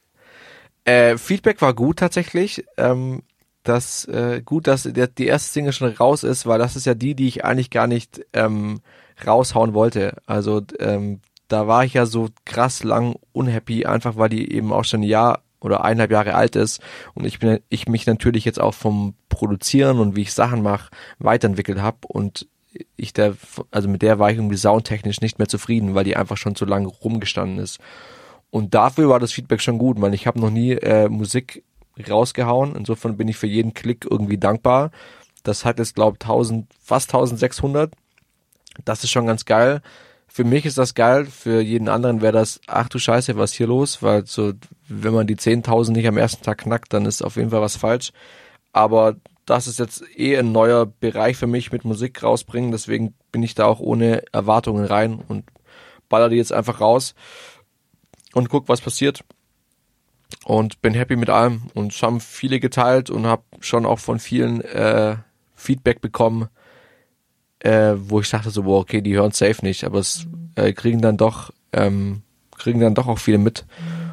Äh, Feedback war gut tatsächlich. Ähm, das äh, gut, dass der, die erste Single schon raus ist, weil das ist ja die, die ich eigentlich gar nicht ähm, raushauen wollte. Also ähm, da war ich ja so krass lang unhappy, einfach weil die eben auch schon ein Jahr oder eineinhalb Jahre alt ist und ich bin ich mich natürlich jetzt auch vom Produzieren und wie ich Sachen mache weiterentwickelt habe und ich der also mit der war ich irgendwie soundtechnisch nicht mehr zufrieden, weil die einfach schon zu lange rumgestanden ist. Und dafür war das Feedback schon gut, weil ich habe noch nie äh, Musik rausgehauen. Insofern bin ich für jeden Klick irgendwie dankbar. Das hat jetzt, glaube ich, fast eintausendsechshundert. Das ist schon ganz geil. Für mich ist das geil. Für jeden anderen wäre das, ach du Scheiße, was ist hier los? Weil so, wenn man die zehntausend nicht am ersten Tag knackt, dann ist auf jeden Fall was falsch. Aber das ist jetzt eh ein neuer Bereich für mich mit Musik rausbringen. Deswegen bin ich da auch ohne Erwartungen rein und baller die jetzt einfach raus und guck, was passiert. Und bin happy mit allem und haben viele geteilt und habe schon auch von vielen äh, Feedback bekommen, äh, wo ich dachte so, boah, okay, die hören safe nicht, aber es äh, kriegen dann doch ähm, kriegen dann doch auch viele mit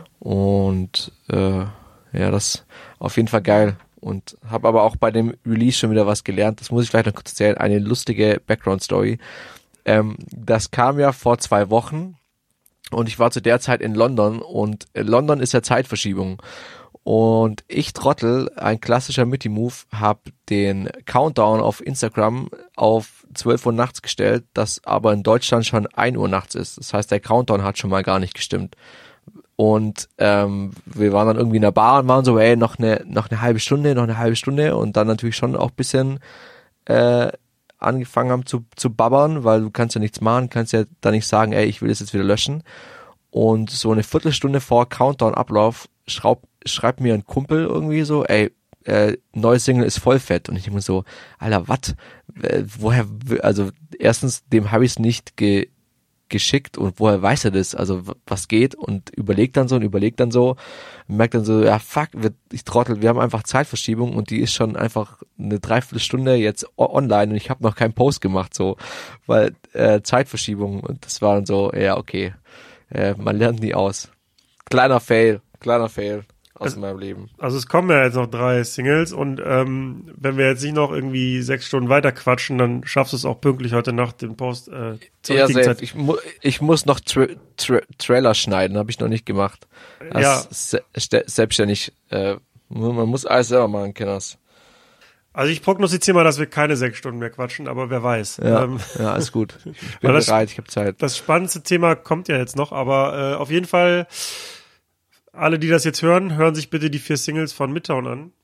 und äh, ja, das auf jeden Fall geil und habe aber auch bei dem Release schon wieder was gelernt. Das muss ich vielleicht noch kurz erzählen, eine lustige Background-Story. Ähm, das kam ja vor zwei Wochen. Und ich war zu der Zeit in London und London ist ja Zeitverschiebung. Und ich Trottel, ein klassischer Mitty-Move, habe den Countdown auf Instagram auf zwölf Uhr nachts gestellt, das aber in Deutschland schon ein Uhr nachts ist. Das heißt, der Countdown hat schon mal gar nicht gestimmt. Und ähm, wir waren dann irgendwie in der Bar und waren so, ey, noch eine, noch eine halbe Stunde, noch eine halbe Stunde. Und dann natürlich schon auch ein bisschen äh, angefangen haben zu, zu babbern, weil du kannst ja nichts machen, kannst ja da nicht sagen, ey, ich will das jetzt wieder löschen. Und so eine Viertelstunde vor Countdown-Ablauf schraub, schreibt mir ein Kumpel irgendwie so, ey, äh, neues Single ist voll fett. Und ich denke mir so, Alter, was? Äh, woher, also erstens, dem habe ich es nicht ge, geschickt und woher weiß er das? Also was geht? Und überlegt dann so und überlegt dann so und merkt dann so, ja fuck, wir, ich trottel, wir haben einfach Zeitverschiebung und die ist schon einfach eine Dreiviertelstunde jetzt online und ich habe noch keinen Post gemacht, so, weil äh, Zeitverschiebung und das war dann so, ja okay, äh, man lernt nie aus. Kleiner Fail, kleiner Fail aus Also- meinem Leben. Also es kommen ja jetzt noch drei Singles und ähm, wenn wir jetzt nicht noch irgendwie sechs Stunden weiter quatschen, dann schaffst du es auch pünktlich heute Nacht den Post äh, zur Ja, richtigen safe. Zeit. Ich, mu ich muss noch Tra Tra Trailer schneiden, habe ich noch nicht gemacht. Das Ja. ist se ste- selbstständig. Äh, man muss alles selber machen, Kenners. Also ich prognostiziere mal, dass wir keine sechs Stunden mehr quatschen, aber wer weiß. Ja, Ähm, ja, alles gut. Ich bin Weil das- bereit, ich habe Zeit. das spannendste Thema kommt ja jetzt noch, aber äh, auf jeden Fall, alle, die das jetzt hören, hören sich bitte die vier Singles von Midtown an.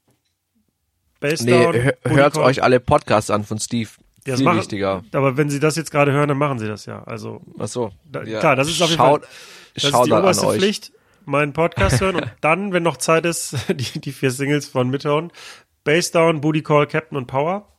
Nee, Bassdown, hör, Booty hört Call. euch alle Podcasts an von Steve. Ja, das Viel machen- wichtiger. Aber wenn sie das jetzt gerade hören, dann machen sie das ja. Also Ach so. Da- Ja. klar, das ist auf jeden Schaut, Fall- das schaut ist die an oberste euch. Pflicht, meinen Podcast hören und dann, wenn noch Zeit ist, die, die vier Singles von Midtown. Bassdown, Booty Call, Captain und Power.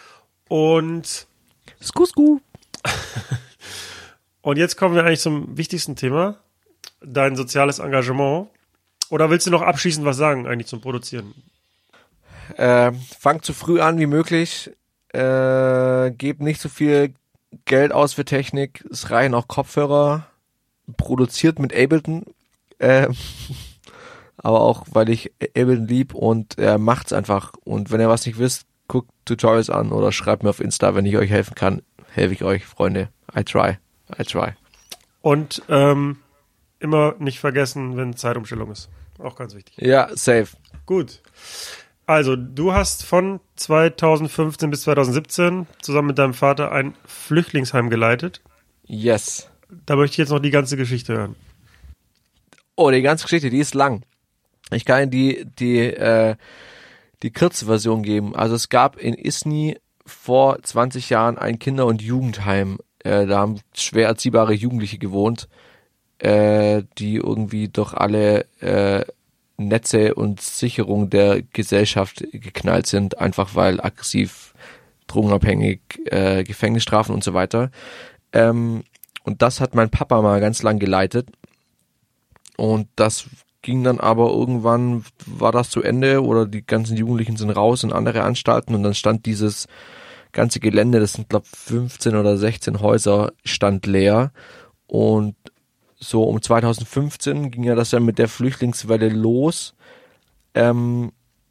Und, Sku, sku. und jetzt kommen wir eigentlich zum wichtigsten Thema. dein soziales Engagement. Oder willst du noch abschließend was sagen eigentlich zum Produzieren? Äh, fangt so früh an wie möglich. Äh, gebt nicht so viel Geld aus für Technik. Es reichen auch Kopfhörer. Produziert mit Ableton. Äh, aber auch, weil ich Ableton lieb und äh, macht's einfach. Und wenn ihr was nicht wisst, guckt Tutorials an oder schreibt mir auf Insta, wenn ich euch helfen kann. Helfe ich euch, Freunde. I try. I try. Und ähm, immer nicht vergessen, wenn Zeitumstellung ist. Auch ganz wichtig. Ja, safe. Gut. Also, du hast von zweitausendfünfzehn bis zweitausendsiebzehn zusammen mit deinem Vater ein Flüchtlingsheim geleitet. Yes. Da möchte ich jetzt noch die ganze Geschichte hören. Oh, die ganze Geschichte, die ist lang. Ich kann Ihnen die, die, äh, die kurze Version geben. Also es gab in Isny vor zwanzig Jahren ein Kinder- und Jugendheim. Äh, da haben schwer erziehbare Jugendliche gewohnt, äh, die irgendwie durch alle äh, Netze und Sicherung der Gesellschaft geknallt sind, einfach weil aggressiv, drogenabhängig, äh, Gefängnisstrafen und so weiter. Ähm, und das hat mein Papa mal ganz lang geleitet. Und das ging dann aber irgendwann, war das zu Ende oder die ganzen Jugendlichen sind raus in andere Anstalten und dann stand dieses ganze Gelände, das sind glaube fünfzehn oder sechzehn Häuser, stand leer. Und so um zweitausendfünfzehn ging ja das ja mit der Flüchtlingswelle los. Ähm,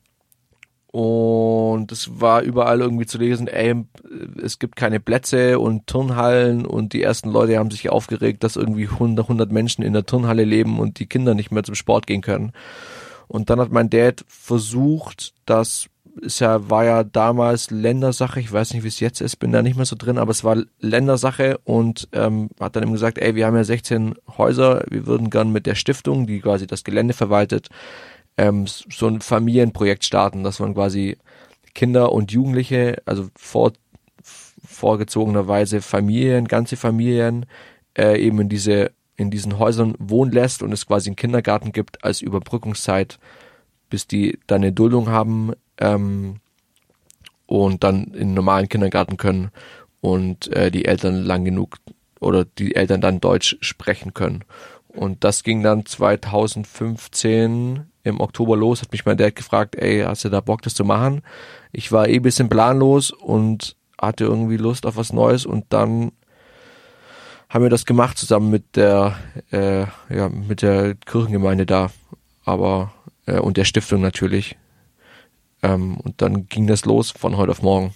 und es war überall irgendwie zu lesen, ey, es gibt keine Plätze und Turnhallen und die ersten Leute haben sich aufgeregt, dass irgendwie hundert Menschen in der Turnhalle leben und die Kinder nicht mehr zum Sport gehen können. Und dann hat mein Dad versucht, das ist ja, war ja damals Ländersache, ich weiß nicht, wie es jetzt ist, bin da nicht mehr so drin, aber es war Ländersache und ähm, hat dann eben gesagt, ey, wir haben ja sechzehn Häuser, wir würden gern mit der Stiftung, die quasi das Gelände verwaltet, ähm, so ein Familienprojekt starten, dass man quasi Kinder und Jugendliche, also vor, vorgezogenerweise Familien, ganze Familien, äh, eben in diese, in diesen Häusern wohnen lässt und es quasi einen Kindergarten gibt als Überbrückungszeit, bis die dann eine Duldung haben, ähm, und dann in einen normalen Kindergarten können und äh, die Eltern lang genug oder die Eltern dann Deutsch sprechen können. Und das ging dann zweitausendfünfzehn im Oktober los, hat mich mein Dad gefragt, ey, hast du da Bock, das zu machen? Ich war eh ein bisschen planlos und hatte irgendwie Lust auf was Neues und dann haben wir das gemacht zusammen mit der, äh, ja, mit der Kirchengemeinde da, aber äh, und der Stiftung natürlich. Ähm, und dann ging das los von heute auf morgen.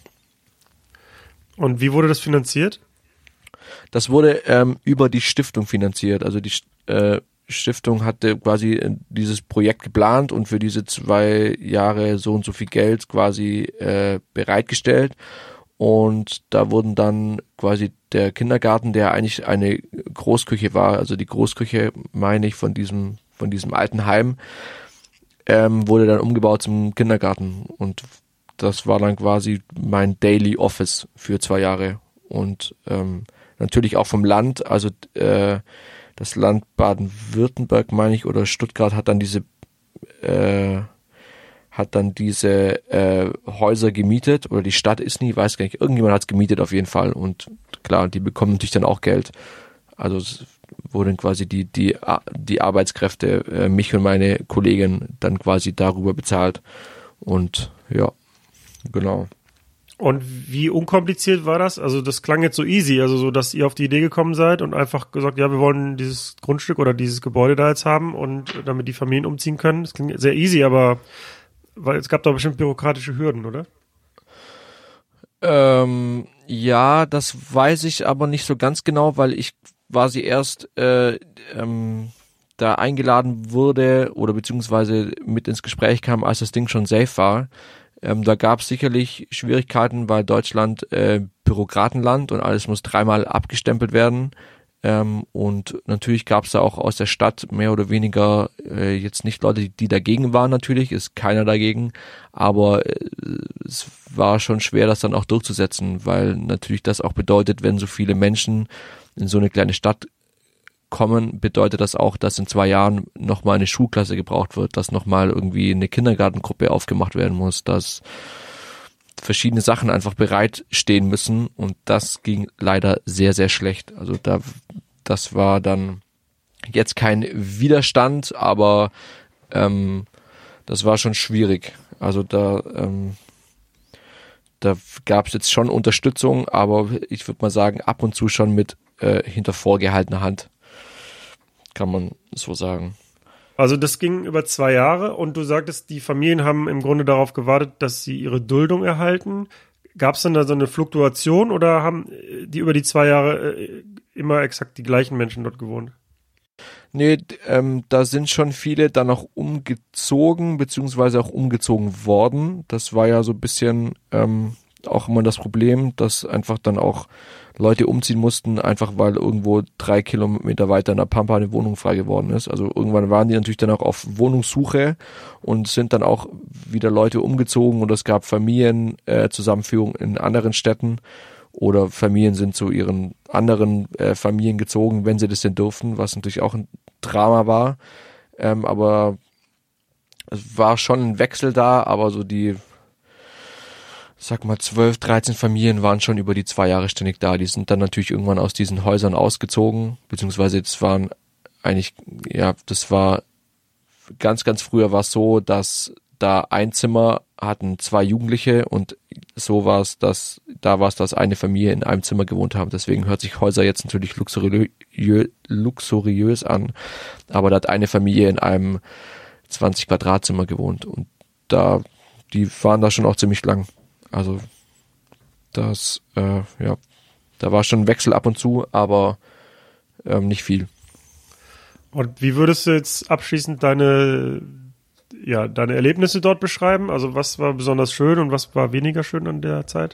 Und wie wurde das finanziert? Das wurde ähm, über die Stiftung finanziert. Also die äh, Stiftung hatte quasi dieses Projekt geplant und für diese zwei Jahre so und so viel Geld quasi äh, bereitgestellt. Und da wurden dann quasi der Kindergarten, der eigentlich eine Großküche war, also die Großküche, meine ich, von diesem, von diesem alten Heim, ähm, wurde dann umgebaut zum Kindergarten. Und das war dann quasi mein Daily Office für zwei Jahre. Und ähm, natürlich auch vom Land, also äh, das Land Baden-Württemberg, meine ich, oder Stuttgart hat dann diese äh, hat dann diese äh, Häuser gemietet, oder die Stadt ist nie, weiß gar nicht, irgendjemand hat es gemietet auf jeden Fall und klar, die bekommen natürlich dann auch Geld. Also es wurden quasi die die die Arbeitskräfte, äh, mich und meine Kollegin dann quasi darüber bezahlt und ja, genau. Und wie unkompliziert war das? Also das klang jetzt so easy, also so, dass ihr auf die Idee gekommen seid und einfach gesagt, ja, wir wollen dieses Grundstück oder dieses Gebäude da jetzt haben und damit die Familien umziehen können. Das klingt sehr easy, aber weil es gab da bestimmt bürokratische Hürden, oder? Ähm, ja, das weiß ich aber nicht so ganz genau, weil ich quasi erst äh, ähm, da eingeladen wurde oder beziehungsweise mit ins Gespräch kam, als das Ding schon safe war. Ähm, da gab es sicherlich Schwierigkeiten, weil Deutschland äh, Bürokratenland und alles muss dreimal abgestempelt werden. Ähm, und natürlich gab es da auch aus der Stadt mehr oder weniger äh, jetzt nicht Leute, die, die dagegen waren natürlich, ist keiner dagegen, aber äh, es war schon schwer, das dann auch durchzusetzen, weil natürlich das auch bedeutet, wenn so viele Menschen in so eine kleine Stadt kommen, bedeutet das auch, dass in zwei Jahren nochmal eine Schulklasse gebraucht wird, dass nochmal irgendwie eine Kindergartengruppe aufgemacht werden muss, dass verschiedene Sachen einfach bereitstehen müssen und das ging leider sehr, sehr schlecht. Also da, das war dann jetzt kein Widerstand, aber ähm, das war schon schwierig. Also da ähm, da gab es jetzt schon Unterstützung, aber ich würde mal sagen, ab und zu schon mit äh, hinter vorgehaltener Hand, kann man so sagen. Also das ging über zwei Jahre und du sagtest, die Familien haben im Grunde darauf gewartet, dass sie ihre Duldung erhalten. Gab es denn da so eine Fluktuation oder haben die über die zwei Jahre äh, immer exakt die gleichen Menschen dort gewohnt? Nee, ähm, da sind schon viele dann auch umgezogen, beziehungsweise auch umgezogen worden. Das war ja so ein bisschen ähm, auch immer das Problem, dass einfach dann auch Leute umziehen mussten, einfach weil irgendwo drei Kilometer weiter in der Pampa eine Wohnung frei geworden ist. Also irgendwann waren die natürlich dann auch auf Wohnungssuche und sind dann auch wieder Leute umgezogen und es gab Familienzusammenführungen äh, in anderen Städten. Oder Familien sind zu ihren anderen äh, Familien gezogen, wenn sie das denn durften, was natürlich auch ein Drama war. Ähm, aber es war schon ein Wechsel da, aber so die, sag mal, zwölf, dreizehn Familien waren schon über die zwei Jahre ständig da. Die sind dann natürlich irgendwann aus diesen Häusern ausgezogen, beziehungsweise das waren eigentlich, ja, das war ganz, ganz früher war es so, dass da ein Zimmer hatten zwei Jugendliche und so war es, dass da war es, dass eine Familie in einem Zimmer gewohnt haben. Deswegen hört sich Häuser jetzt natürlich luxuriö- luxuriös an, aber da hat eine Familie in einem zwanzig Quadratzimmer gewohnt und da, die waren da schon auch ziemlich lang. Also das, äh, ja, da war schon ein Wechsel ab und zu, aber ähm, nicht viel. Und wie würdest du jetzt abschließend deine ja, deine Erlebnisse dort beschreiben? Also was war besonders schön und was war weniger schön an der Zeit?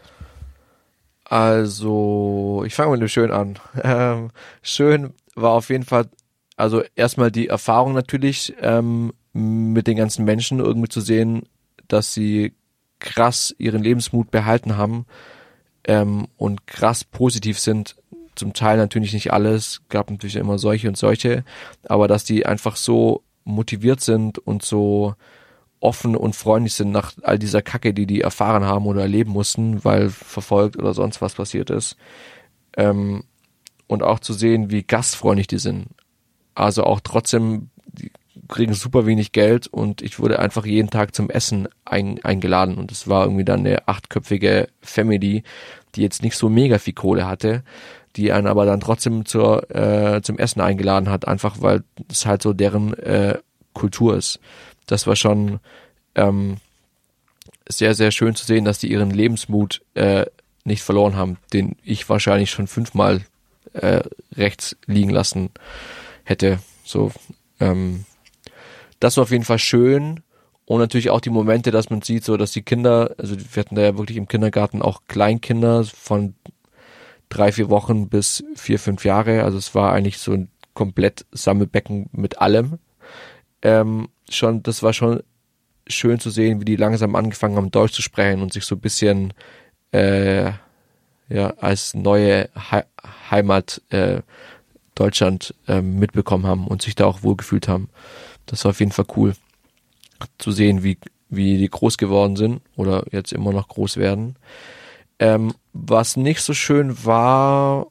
Also, ich fange mit dem Schön an. Ähm, schön war auf jeden Fall, also erstmal die Erfahrung natürlich, ähm, mit den ganzen Menschen irgendwie zu sehen, dass sie krass ihren Lebensmut behalten haben ähm, und krass positiv sind. Zum Teil natürlich nicht alles, gab natürlich immer solche und solche, aber dass die einfach so motiviert sind und so offen und freundlich sind nach all dieser Kacke, die die erfahren haben oder erleben mussten, weil verfolgt oder sonst was passiert ist. Ähm, und auch zu sehen, wie gastfreundlich die sind. Also auch trotzdem, die kriegen super wenig Geld und ich wurde einfach jeden Tag zum Essen ein, eingeladen und es war irgendwie dann eine achtköpfige Family, die jetzt nicht so mega viel Kohle hatte, die einen aber dann trotzdem zur äh, zum Essen eingeladen hat, einfach weil es halt so deren äh, Kultur ist. Das war schon ähm, sehr, sehr schön zu sehen, dass die ihren Lebensmut äh, nicht verloren haben, den ich wahrscheinlich schon fünfmal äh, rechts liegen lassen hätte. So, ähm, das war auf jeden Fall schön und natürlich auch die Momente, dass man sieht, so dass die Kinder, also wir hatten da ja wirklich im Kindergarten auch Kleinkinder von drei, vier Wochen bis vier, fünf Jahre. Also es war eigentlich so ein komplett Sammelbecken mit allem. Ähm, schon, das war schon schön zu sehen, wie die langsam angefangen haben, Deutsch zu sprechen und sich so ein bisschen äh, ja als neue He- Heimat äh, Deutschland äh, mitbekommen haben und sich da auch wohlgefühlt haben. Das war auf jeden Fall cool zu sehen, wie wie die groß geworden sind oder jetzt immer noch groß werden. Ähm, was nicht so schön war,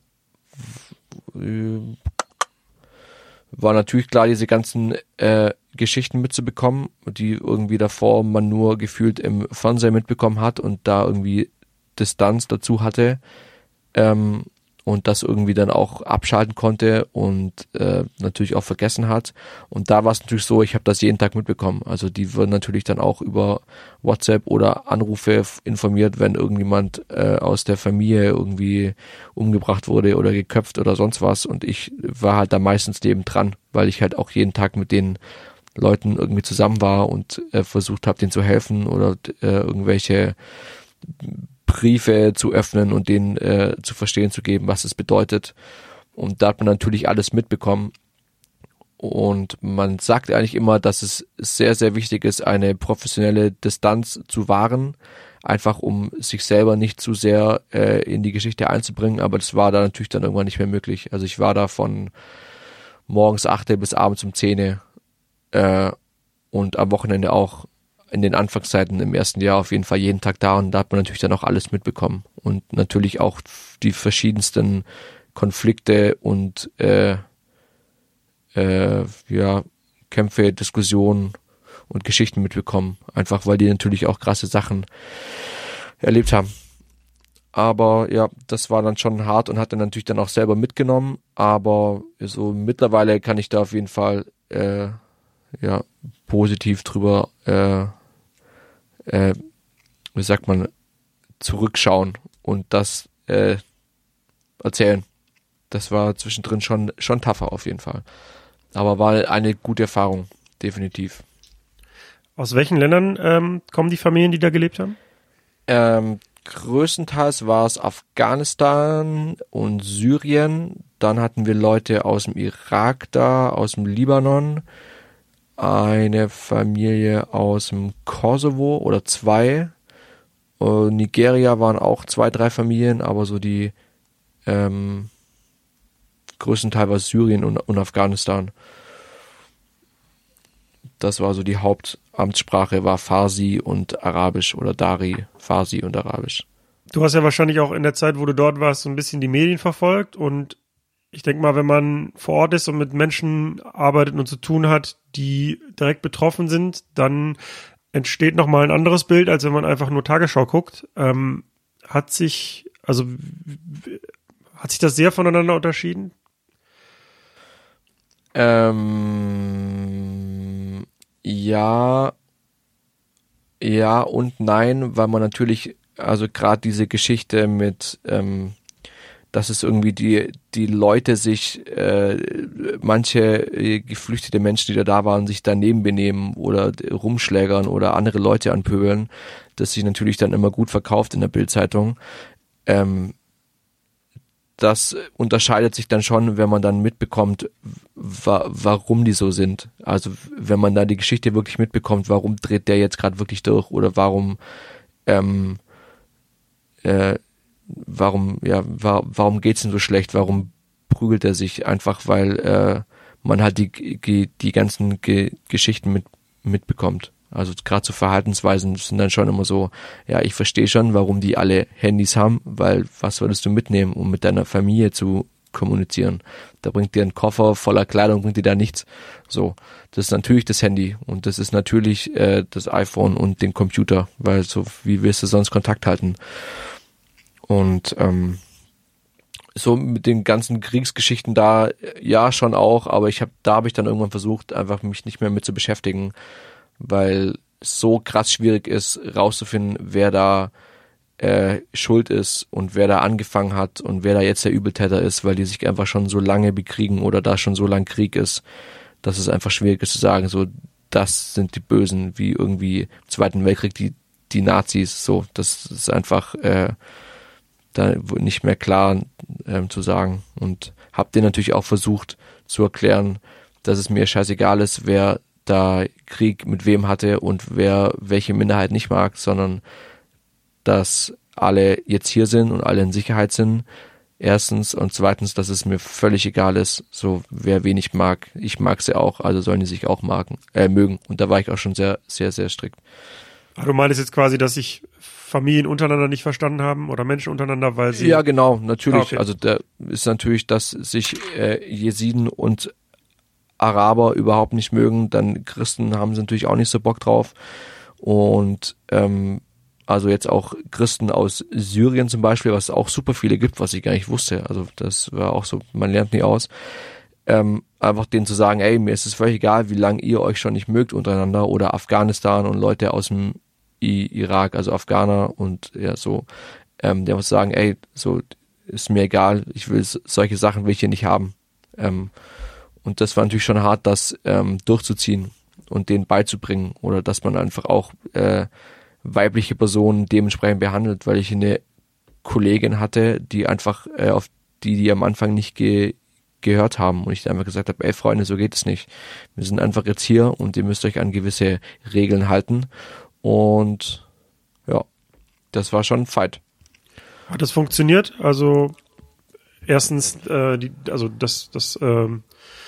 äh, war natürlich klar, diese ganzen äh, Geschichten mitzubekommen, die irgendwie davor man nur gefühlt im Fernsehen mitbekommen hat und da irgendwie Distanz dazu hatte ähm, und das irgendwie dann auch abschalten konnte und äh, natürlich auch vergessen hat. Und da war es natürlich so, ich habe das jeden Tag mitbekommen. Also die würden natürlich dann auch über WhatsApp oder Anrufe informiert, wenn irgendjemand äh, aus der Familie irgendwie umgebracht wurde oder geköpft oder sonst was. Und ich war halt da meistens nebendran, weil ich halt auch jeden Tag mit den Leuten irgendwie zusammen war und äh, versucht habe, denen zu helfen oder äh, irgendwelche Briefe zu öffnen und denen äh, zu verstehen zu geben, was es bedeutet. Und da hat man natürlich alles mitbekommen. Und man sagt eigentlich immer, dass es sehr, sehr wichtig ist, eine professionelle Distanz zu wahren, einfach um sich selber nicht zu sehr äh, in die Geschichte einzubringen. Aber das war da natürlich dann irgendwann nicht mehr möglich. Also ich war da von morgens acht bis abends um zehn äh, und am Wochenende auch. In den Anfangszeiten im ersten Jahr auf jeden Fall jeden Tag da und da hat man natürlich dann auch alles mitbekommen und natürlich auch die verschiedensten Konflikte und äh, äh, ja, Kämpfe, Diskussionen und Geschichten mitbekommen. Einfach weil die natürlich auch krasse Sachen erlebt haben. Aber ja, das war dann schon hart und hat dann natürlich dann auch selber mitgenommen. Aber so mittlerweile kann ich da auf jeden Fall äh, ja positiv drüber, äh, äh, wie sagt man, zurückschauen und das äh, erzählen. Das war zwischendrin schon schon tougher auf jeden Fall. Aber war eine gute Erfahrung, definitiv. Aus welchen Ländern ähm, kommen die Familien, die da gelebt haben? Ähm, größtenteils war es Afghanistan und Syrien. Dann hatten wir Leute aus dem Irak da, aus dem Libanon, eine Familie aus dem Kosovo oder zwei. Uh, Nigeria waren auch zwei, drei Familien, aber so die ähm, größtenteils war Syrien und, und Afghanistan. Das war so die Hauptamtssprache, war Farsi und Arabisch oder Dari, Farsi und Arabisch. Du hast ja wahrscheinlich auch in der Zeit, wo du dort warst, so ein bisschen die Medien verfolgt und ich denke mal, wenn man vor Ort ist und mit Menschen arbeitet und zu tun hat, die direkt betroffen sind, dann entsteht nochmal ein anderes Bild, als wenn man einfach nur Tagesschau guckt. Ähm, hat sich, also hat sich das sehr voneinander unterschieden? Ähm, ja, ja und nein, weil man natürlich, also gerade diese Geschichte mit, ähm, dass es irgendwie die die Leute sich, äh, manche äh, geflüchtete Menschen, die da da waren, sich daneben benehmen oder rumschlägern oder andere Leute anpöbeln, das sich natürlich dann immer gut verkauft in der Bild-Zeitung. Ähm, das unterscheidet sich dann schon, wenn man dann mitbekommt, wa- warum die so sind. Also wenn man da die Geschichte wirklich mitbekommt, warum dreht der jetzt gerade wirklich durch oder warum ähm, äh, warum, ja, wa- warum geht's ihm so schlecht? Warum prügelt er sich? Einfach, weil äh, man halt die, die, die ganzen Ge- Geschichten mit, mitbekommt. Also gerade so Verhaltensweisen sind dann schon immer so, ja, ich verstehe schon, warum die alle Handys haben, weil was würdest du mitnehmen, um mit deiner Familie zu kommunizieren? Da bringt dir ein Koffer voller Kleidung, bringt dir da nichts. So, das ist natürlich das Handy und das ist natürlich äh, das iPhone und den Computer, weil so, wie willst du sonst Kontakt halten? Und ähm, so mit den ganzen Kriegsgeschichten da, ja, schon auch, aber ich habe, da habe ich dann irgendwann versucht, einfach mich nicht mehr mit zu beschäftigen, weil es so krass schwierig ist, rauszufinden, wer da äh, schuld ist und wer da angefangen hat und wer da jetzt der Übeltäter ist, weil die sich einfach schon so lange bekriegen oder da schon so lang Krieg ist, dass es einfach schwierig ist zu sagen, so, das sind die Bösen, wie irgendwie im Zweiten Weltkrieg die, die Nazis, so, das ist einfach äh, da nicht mehr klar ähm, zu sagen und habe denen natürlich auch versucht zu erklären, dass es mir scheißegal ist, wer da Krieg mit wem hatte und wer welche Minderheit nicht mag, sondern dass alle jetzt hier sind und alle in Sicherheit sind, erstens, und zweitens, dass es mir völlig egal ist, so wer wen ich mag. Ich mag sie auch, also sollen die sich auch magen, äh, mögen. Und da war ich auch schon sehr, sehr, sehr strikt. Ah, du meinst jetzt quasi, dass sich Familien untereinander nicht verstanden haben oder Menschen untereinander, weil sie... Ja, genau, natürlich. Ah, okay. Also da ist natürlich, dass sich äh, Jesiden und Araber überhaupt nicht mögen, dann Christen haben sie natürlich auch nicht so Bock drauf. Und ähm, also jetzt auch Christen aus Syrien zum Beispiel, was es auch super viele gibt, was ich gar nicht wusste. Also das war auch so, man lernt nie aus. Ähm, einfach denen zu sagen, ey, mir ist es völlig egal, wie lange ihr euch schon nicht mögt untereinander, oder Afghanistan und Leute aus dem I- Irak, also Afghaner und ja so, ähm, die einfach sagen, ey, so ist mir egal, ich will solche Sachen will ich hier nicht haben. Ähm, und das war natürlich schon hart, das ähm, durchzuziehen und denen beizubringen, oder dass man einfach auch äh, weibliche Personen dementsprechend behandelt, weil ich eine Kollegin hatte, die einfach äh, auf die, die am Anfang nicht ge gehört haben und ich einfach gesagt habe, ey Freunde, so geht es nicht. Wir sind einfach jetzt hier und ihr müsst euch an gewisse Regeln halten. Und ja, das war schon ein Fight. Hat das funktioniert? Also erstens, äh, die, also das, das, ähm,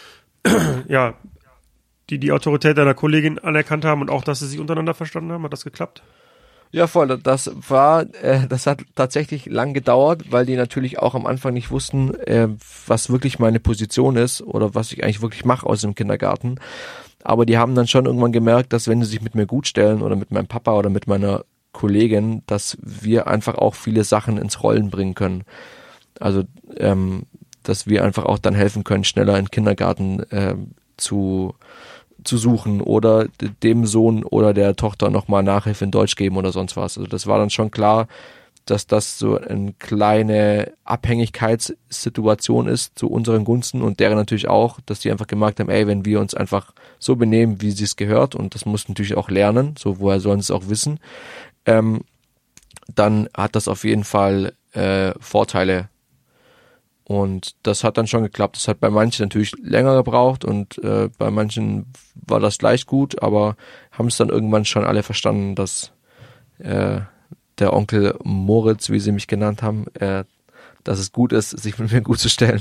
ja, die die Autorität deiner Kollegin anerkannt haben und auch, dass sie sich untereinander verstanden haben, hat das geklappt? Ja, voll. Das war, äh, das hat tatsächlich lang gedauert, weil die natürlich auch am Anfang nicht wussten, äh, was wirklich meine Position ist oder was ich eigentlich wirklich mache aus dem Kindergarten. Aber die haben dann schon irgendwann gemerkt, dass wenn sie sich mit mir gut stellen oder mit meinem Papa oder mit meiner Kollegin, dass wir einfach auch viele Sachen ins Rollen bringen können. Also, ähm, dass wir einfach auch dann helfen können, schneller in den Kindergarten äh, zu zu suchen oder dem Sohn oder der Tochter nochmal Nachhilfe in Deutsch geben oder sonst was. Also das war dann schon klar, dass das so eine kleine Abhängigkeitssituation ist zu unseren Gunsten und deren natürlich auch, dass die einfach gemerkt haben, ey, wenn wir uns einfach so benehmen, wie sie es gehört, und das muss natürlich auch lernen, so woher sollen sie es auch wissen, ähm, dann hat das auf jeden Fall äh, Vorteile. Und das hat dann schon geklappt. Das hat bei manchen natürlich länger gebraucht und äh, bei manchen war das gleich gut, aber haben es dann irgendwann schon alle verstanden, dass äh, der Onkel Moritz, wie sie mich genannt haben, äh, dass es gut ist, sich mit mir gut zu stellen.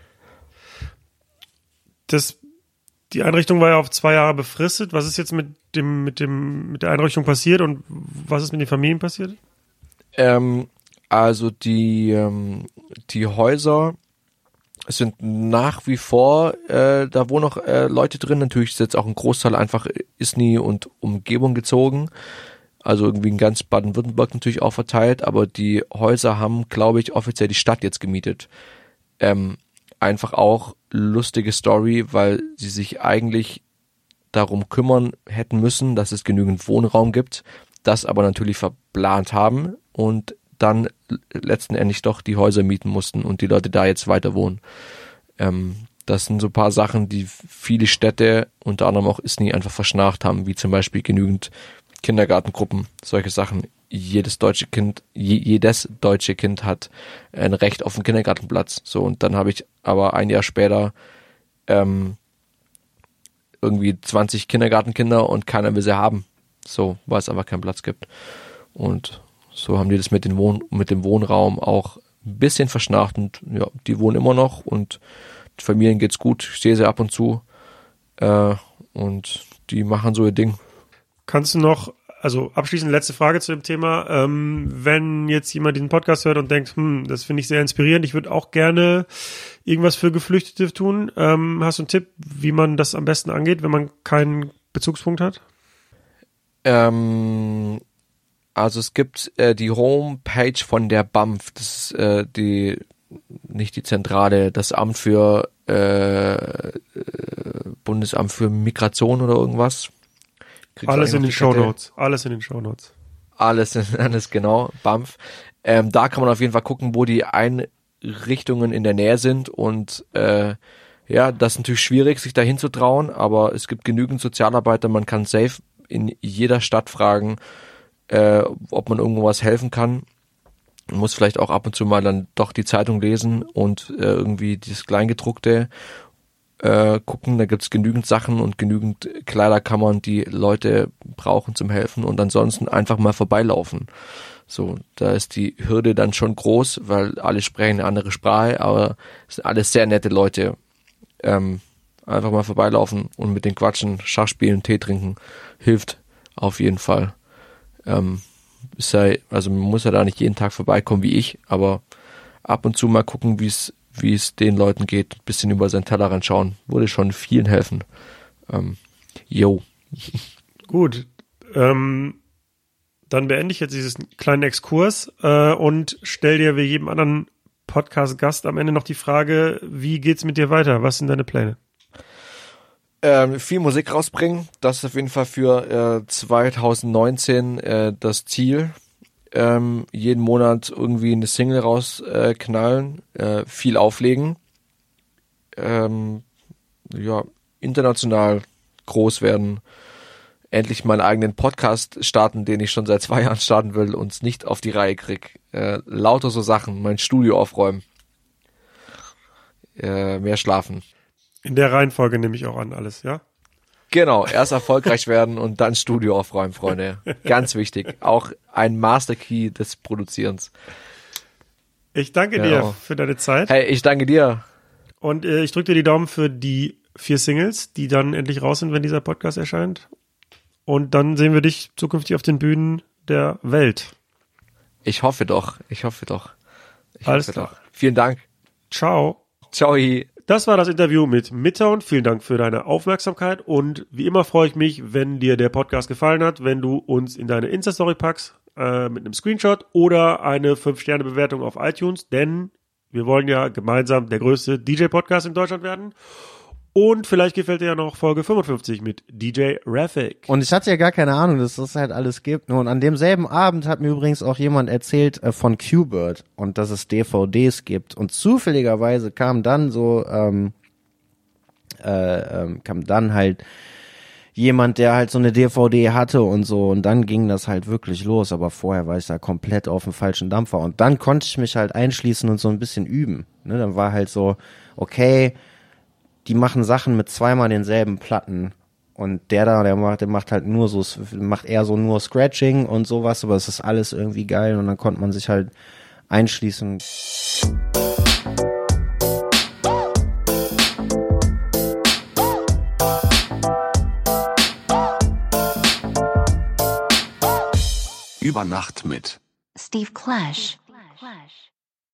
Das, die Einrichtung war ja auf zwei Jahre befristet. Was ist jetzt mit dem, mit dem, mit der Einrichtung passiert und was ist mit den Familien passiert? Ähm, Also die ähm, die Häuser sind nach wie vor, äh, da wohnen noch äh, Leute drin. Natürlich ist jetzt auch ein Großteil einfach Isny und Umgebung gezogen. Also irgendwie in ganz Baden-Württemberg natürlich auch verteilt. Aber die Häuser haben, glaube ich, offiziell die Stadt jetzt gemietet. Ähm, einfach auch lustige Story, weil sie sich eigentlich darum kümmern hätten müssen, dass es genügend Wohnraum gibt, das aber natürlich verplant haben und dann letzten Endes doch die Häuser mieten mussten und die Leute da jetzt weiter wohnen. Ähm, das sind so ein paar Sachen, die viele Städte, unter anderem auch Isny, einfach verschnarcht haben, wie zum Beispiel genügend Kindergartengruppen, solche Sachen. Jedes deutsche Kind, je, jedes deutsche Kind hat ein Recht auf einen Kindergartenplatz. So, und dann habe ich aber ein Jahr später ähm, irgendwie zwanzig Kindergartenkinder und keiner will sie haben. So, weil es einfach keinen Platz gibt. Und so haben die das mit, den Wohn- mit dem Wohnraum auch ein bisschen verschnarcht und ja, die wohnen immer noch und die Familien geht's gut. Ich sehe sie ab und zu äh, und die machen so ihr Ding. Kannst du noch, also abschließend letzte Frage zu dem Thema, ähm, wenn jetzt jemand diesen Podcast hört und denkt, hm, das finde ich sehr inspirierend, ich würde auch gerne irgendwas für Geflüchtete tun, ähm, hast du einen Tipp, wie man das am besten angeht, wenn man keinen Bezugspunkt hat? Ähm, also es gibt äh, die Homepage von der B A M F, das ist äh, die, nicht die Zentrale, das Amt für äh, äh, Bundesamt für Migration oder irgendwas. Kriegst alles in den Shownotes, alles in den Shownotes. Alles, alles genau, B A M F. Ähm, da kann man auf jeden Fall gucken, wo die Einrichtungen in der Nähe sind und äh, ja, das ist natürlich schwierig, sich dahin zu trauen, aber es gibt genügend Sozialarbeiter, man kann safe in jeder Stadt fragen, äh, ob man irgendwas helfen kann. Man muss vielleicht auch ab und zu mal dann doch die Zeitung lesen und äh, irgendwie dieses Kleingedruckte äh, gucken. Da gibt's genügend Sachen und genügend Kleiderkammern, die Leute brauchen zum Helfen und ansonsten einfach mal vorbeilaufen. So, da ist die Hürde dann schon groß, weil alle sprechen eine andere Sprache, aber es sind alles sehr nette Leute. Ähm, einfach mal vorbeilaufen und mit den quatschen, Schach spielen, Tee trinken, hilft auf jeden Fall. Ähm, sei, also man muss ja da nicht jeden Tag vorbeikommen wie ich, aber ab und zu mal gucken, wie es wie es den Leuten geht, ein bisschen über seinen Tellerrand schauen, würde schon vielen helfen. Ähm, yo. Gut, ähm, dann beende ich jetzt dieses kleinen Exkurs äh, und stell dir wie jedem anderen Podcast-Gast am Ende noch die Frage, wie geht's mit dir weiter? Was sind deine Pläne? Ähm, viel Musik rausbringen, das ist auf jeden Fall für äh, zwanzig neunzehn äh, das Ziel. Ähm, jeden Monat irgendwie eine Single rausknallen, äh, äh, viel auflegen, ähm, ja, international groß werden, endlich meinen eigenen Podcast starten, den ich schon seit zwei Jahren starten will und es nicht auf die Reihe krieg. Äh, lauter so Sachen, mein Studio aufräumen, äh, mehr schlafen. In der Reihenfolge nehme ich auch an alles, ja? Genau, erst erfolgreich werden und dann Studio aufräumen, Freunde. Ganz wichtig. Auch ein Master Key des Produzierens. Ich danke Genau. dir für deine Zeit. Hey, ich danke dir. Und äh, ich drücke dir die Daumen für die vier Singles, die dann endlich raus sind, wenn dieser Podcast erscheint. Und dann sehen wir dich zukünftig auf den Bühnen der Welt. Ich hoffe doch, ich hoffe doch. Ich Alles hoffe klar. doch. Vielen Dank. Ciao. Ciao. Das war das Interview mit Midtown. Vielen Dank für deine Aufmerksamkeit und wie immer freue ich mich, wenn dir der Podcast gefallen hat, wenn du uns in deine Insta-Story packst äh, mit einem Screenshot oder eine fünf Sterne Bewertung auf iTunes, denn wir wollen ja gemeinsam der größte D J-Podcast in Deutschland werden. Und vielleicht gefällt dir ja noch Folge fünfundfünfzig mit D J Rafik. Und ich hatte ja gar keine Ahnung, dass das halt alles gibt. Und an demselben Abend hat mir übrigens auch jemand erzählt äh, von Qbert und dass es D V Ds gibt. Und zufälligerweise kam dann so, ähm, äh, ähm, kam dann halt jemand, der halt so eine D V D hatte und so. Und dann ging das halt wirklich los. Aber vorher war ich da komplett auf dem falschen Dampfer. Und dann konnte ich mich halt einschließen und so ein bisschen üben. Ne? Dann war halt so, okay, die machen Sachen mit zweimal denselben Platten und der da, der macht, der macht halt nur so, macht eher so nur Scratching und sowas, aber es ist alles irgendwie geil und dann konnte man sich halt einschließen. Über Nacht mit Steve Clash. Clash.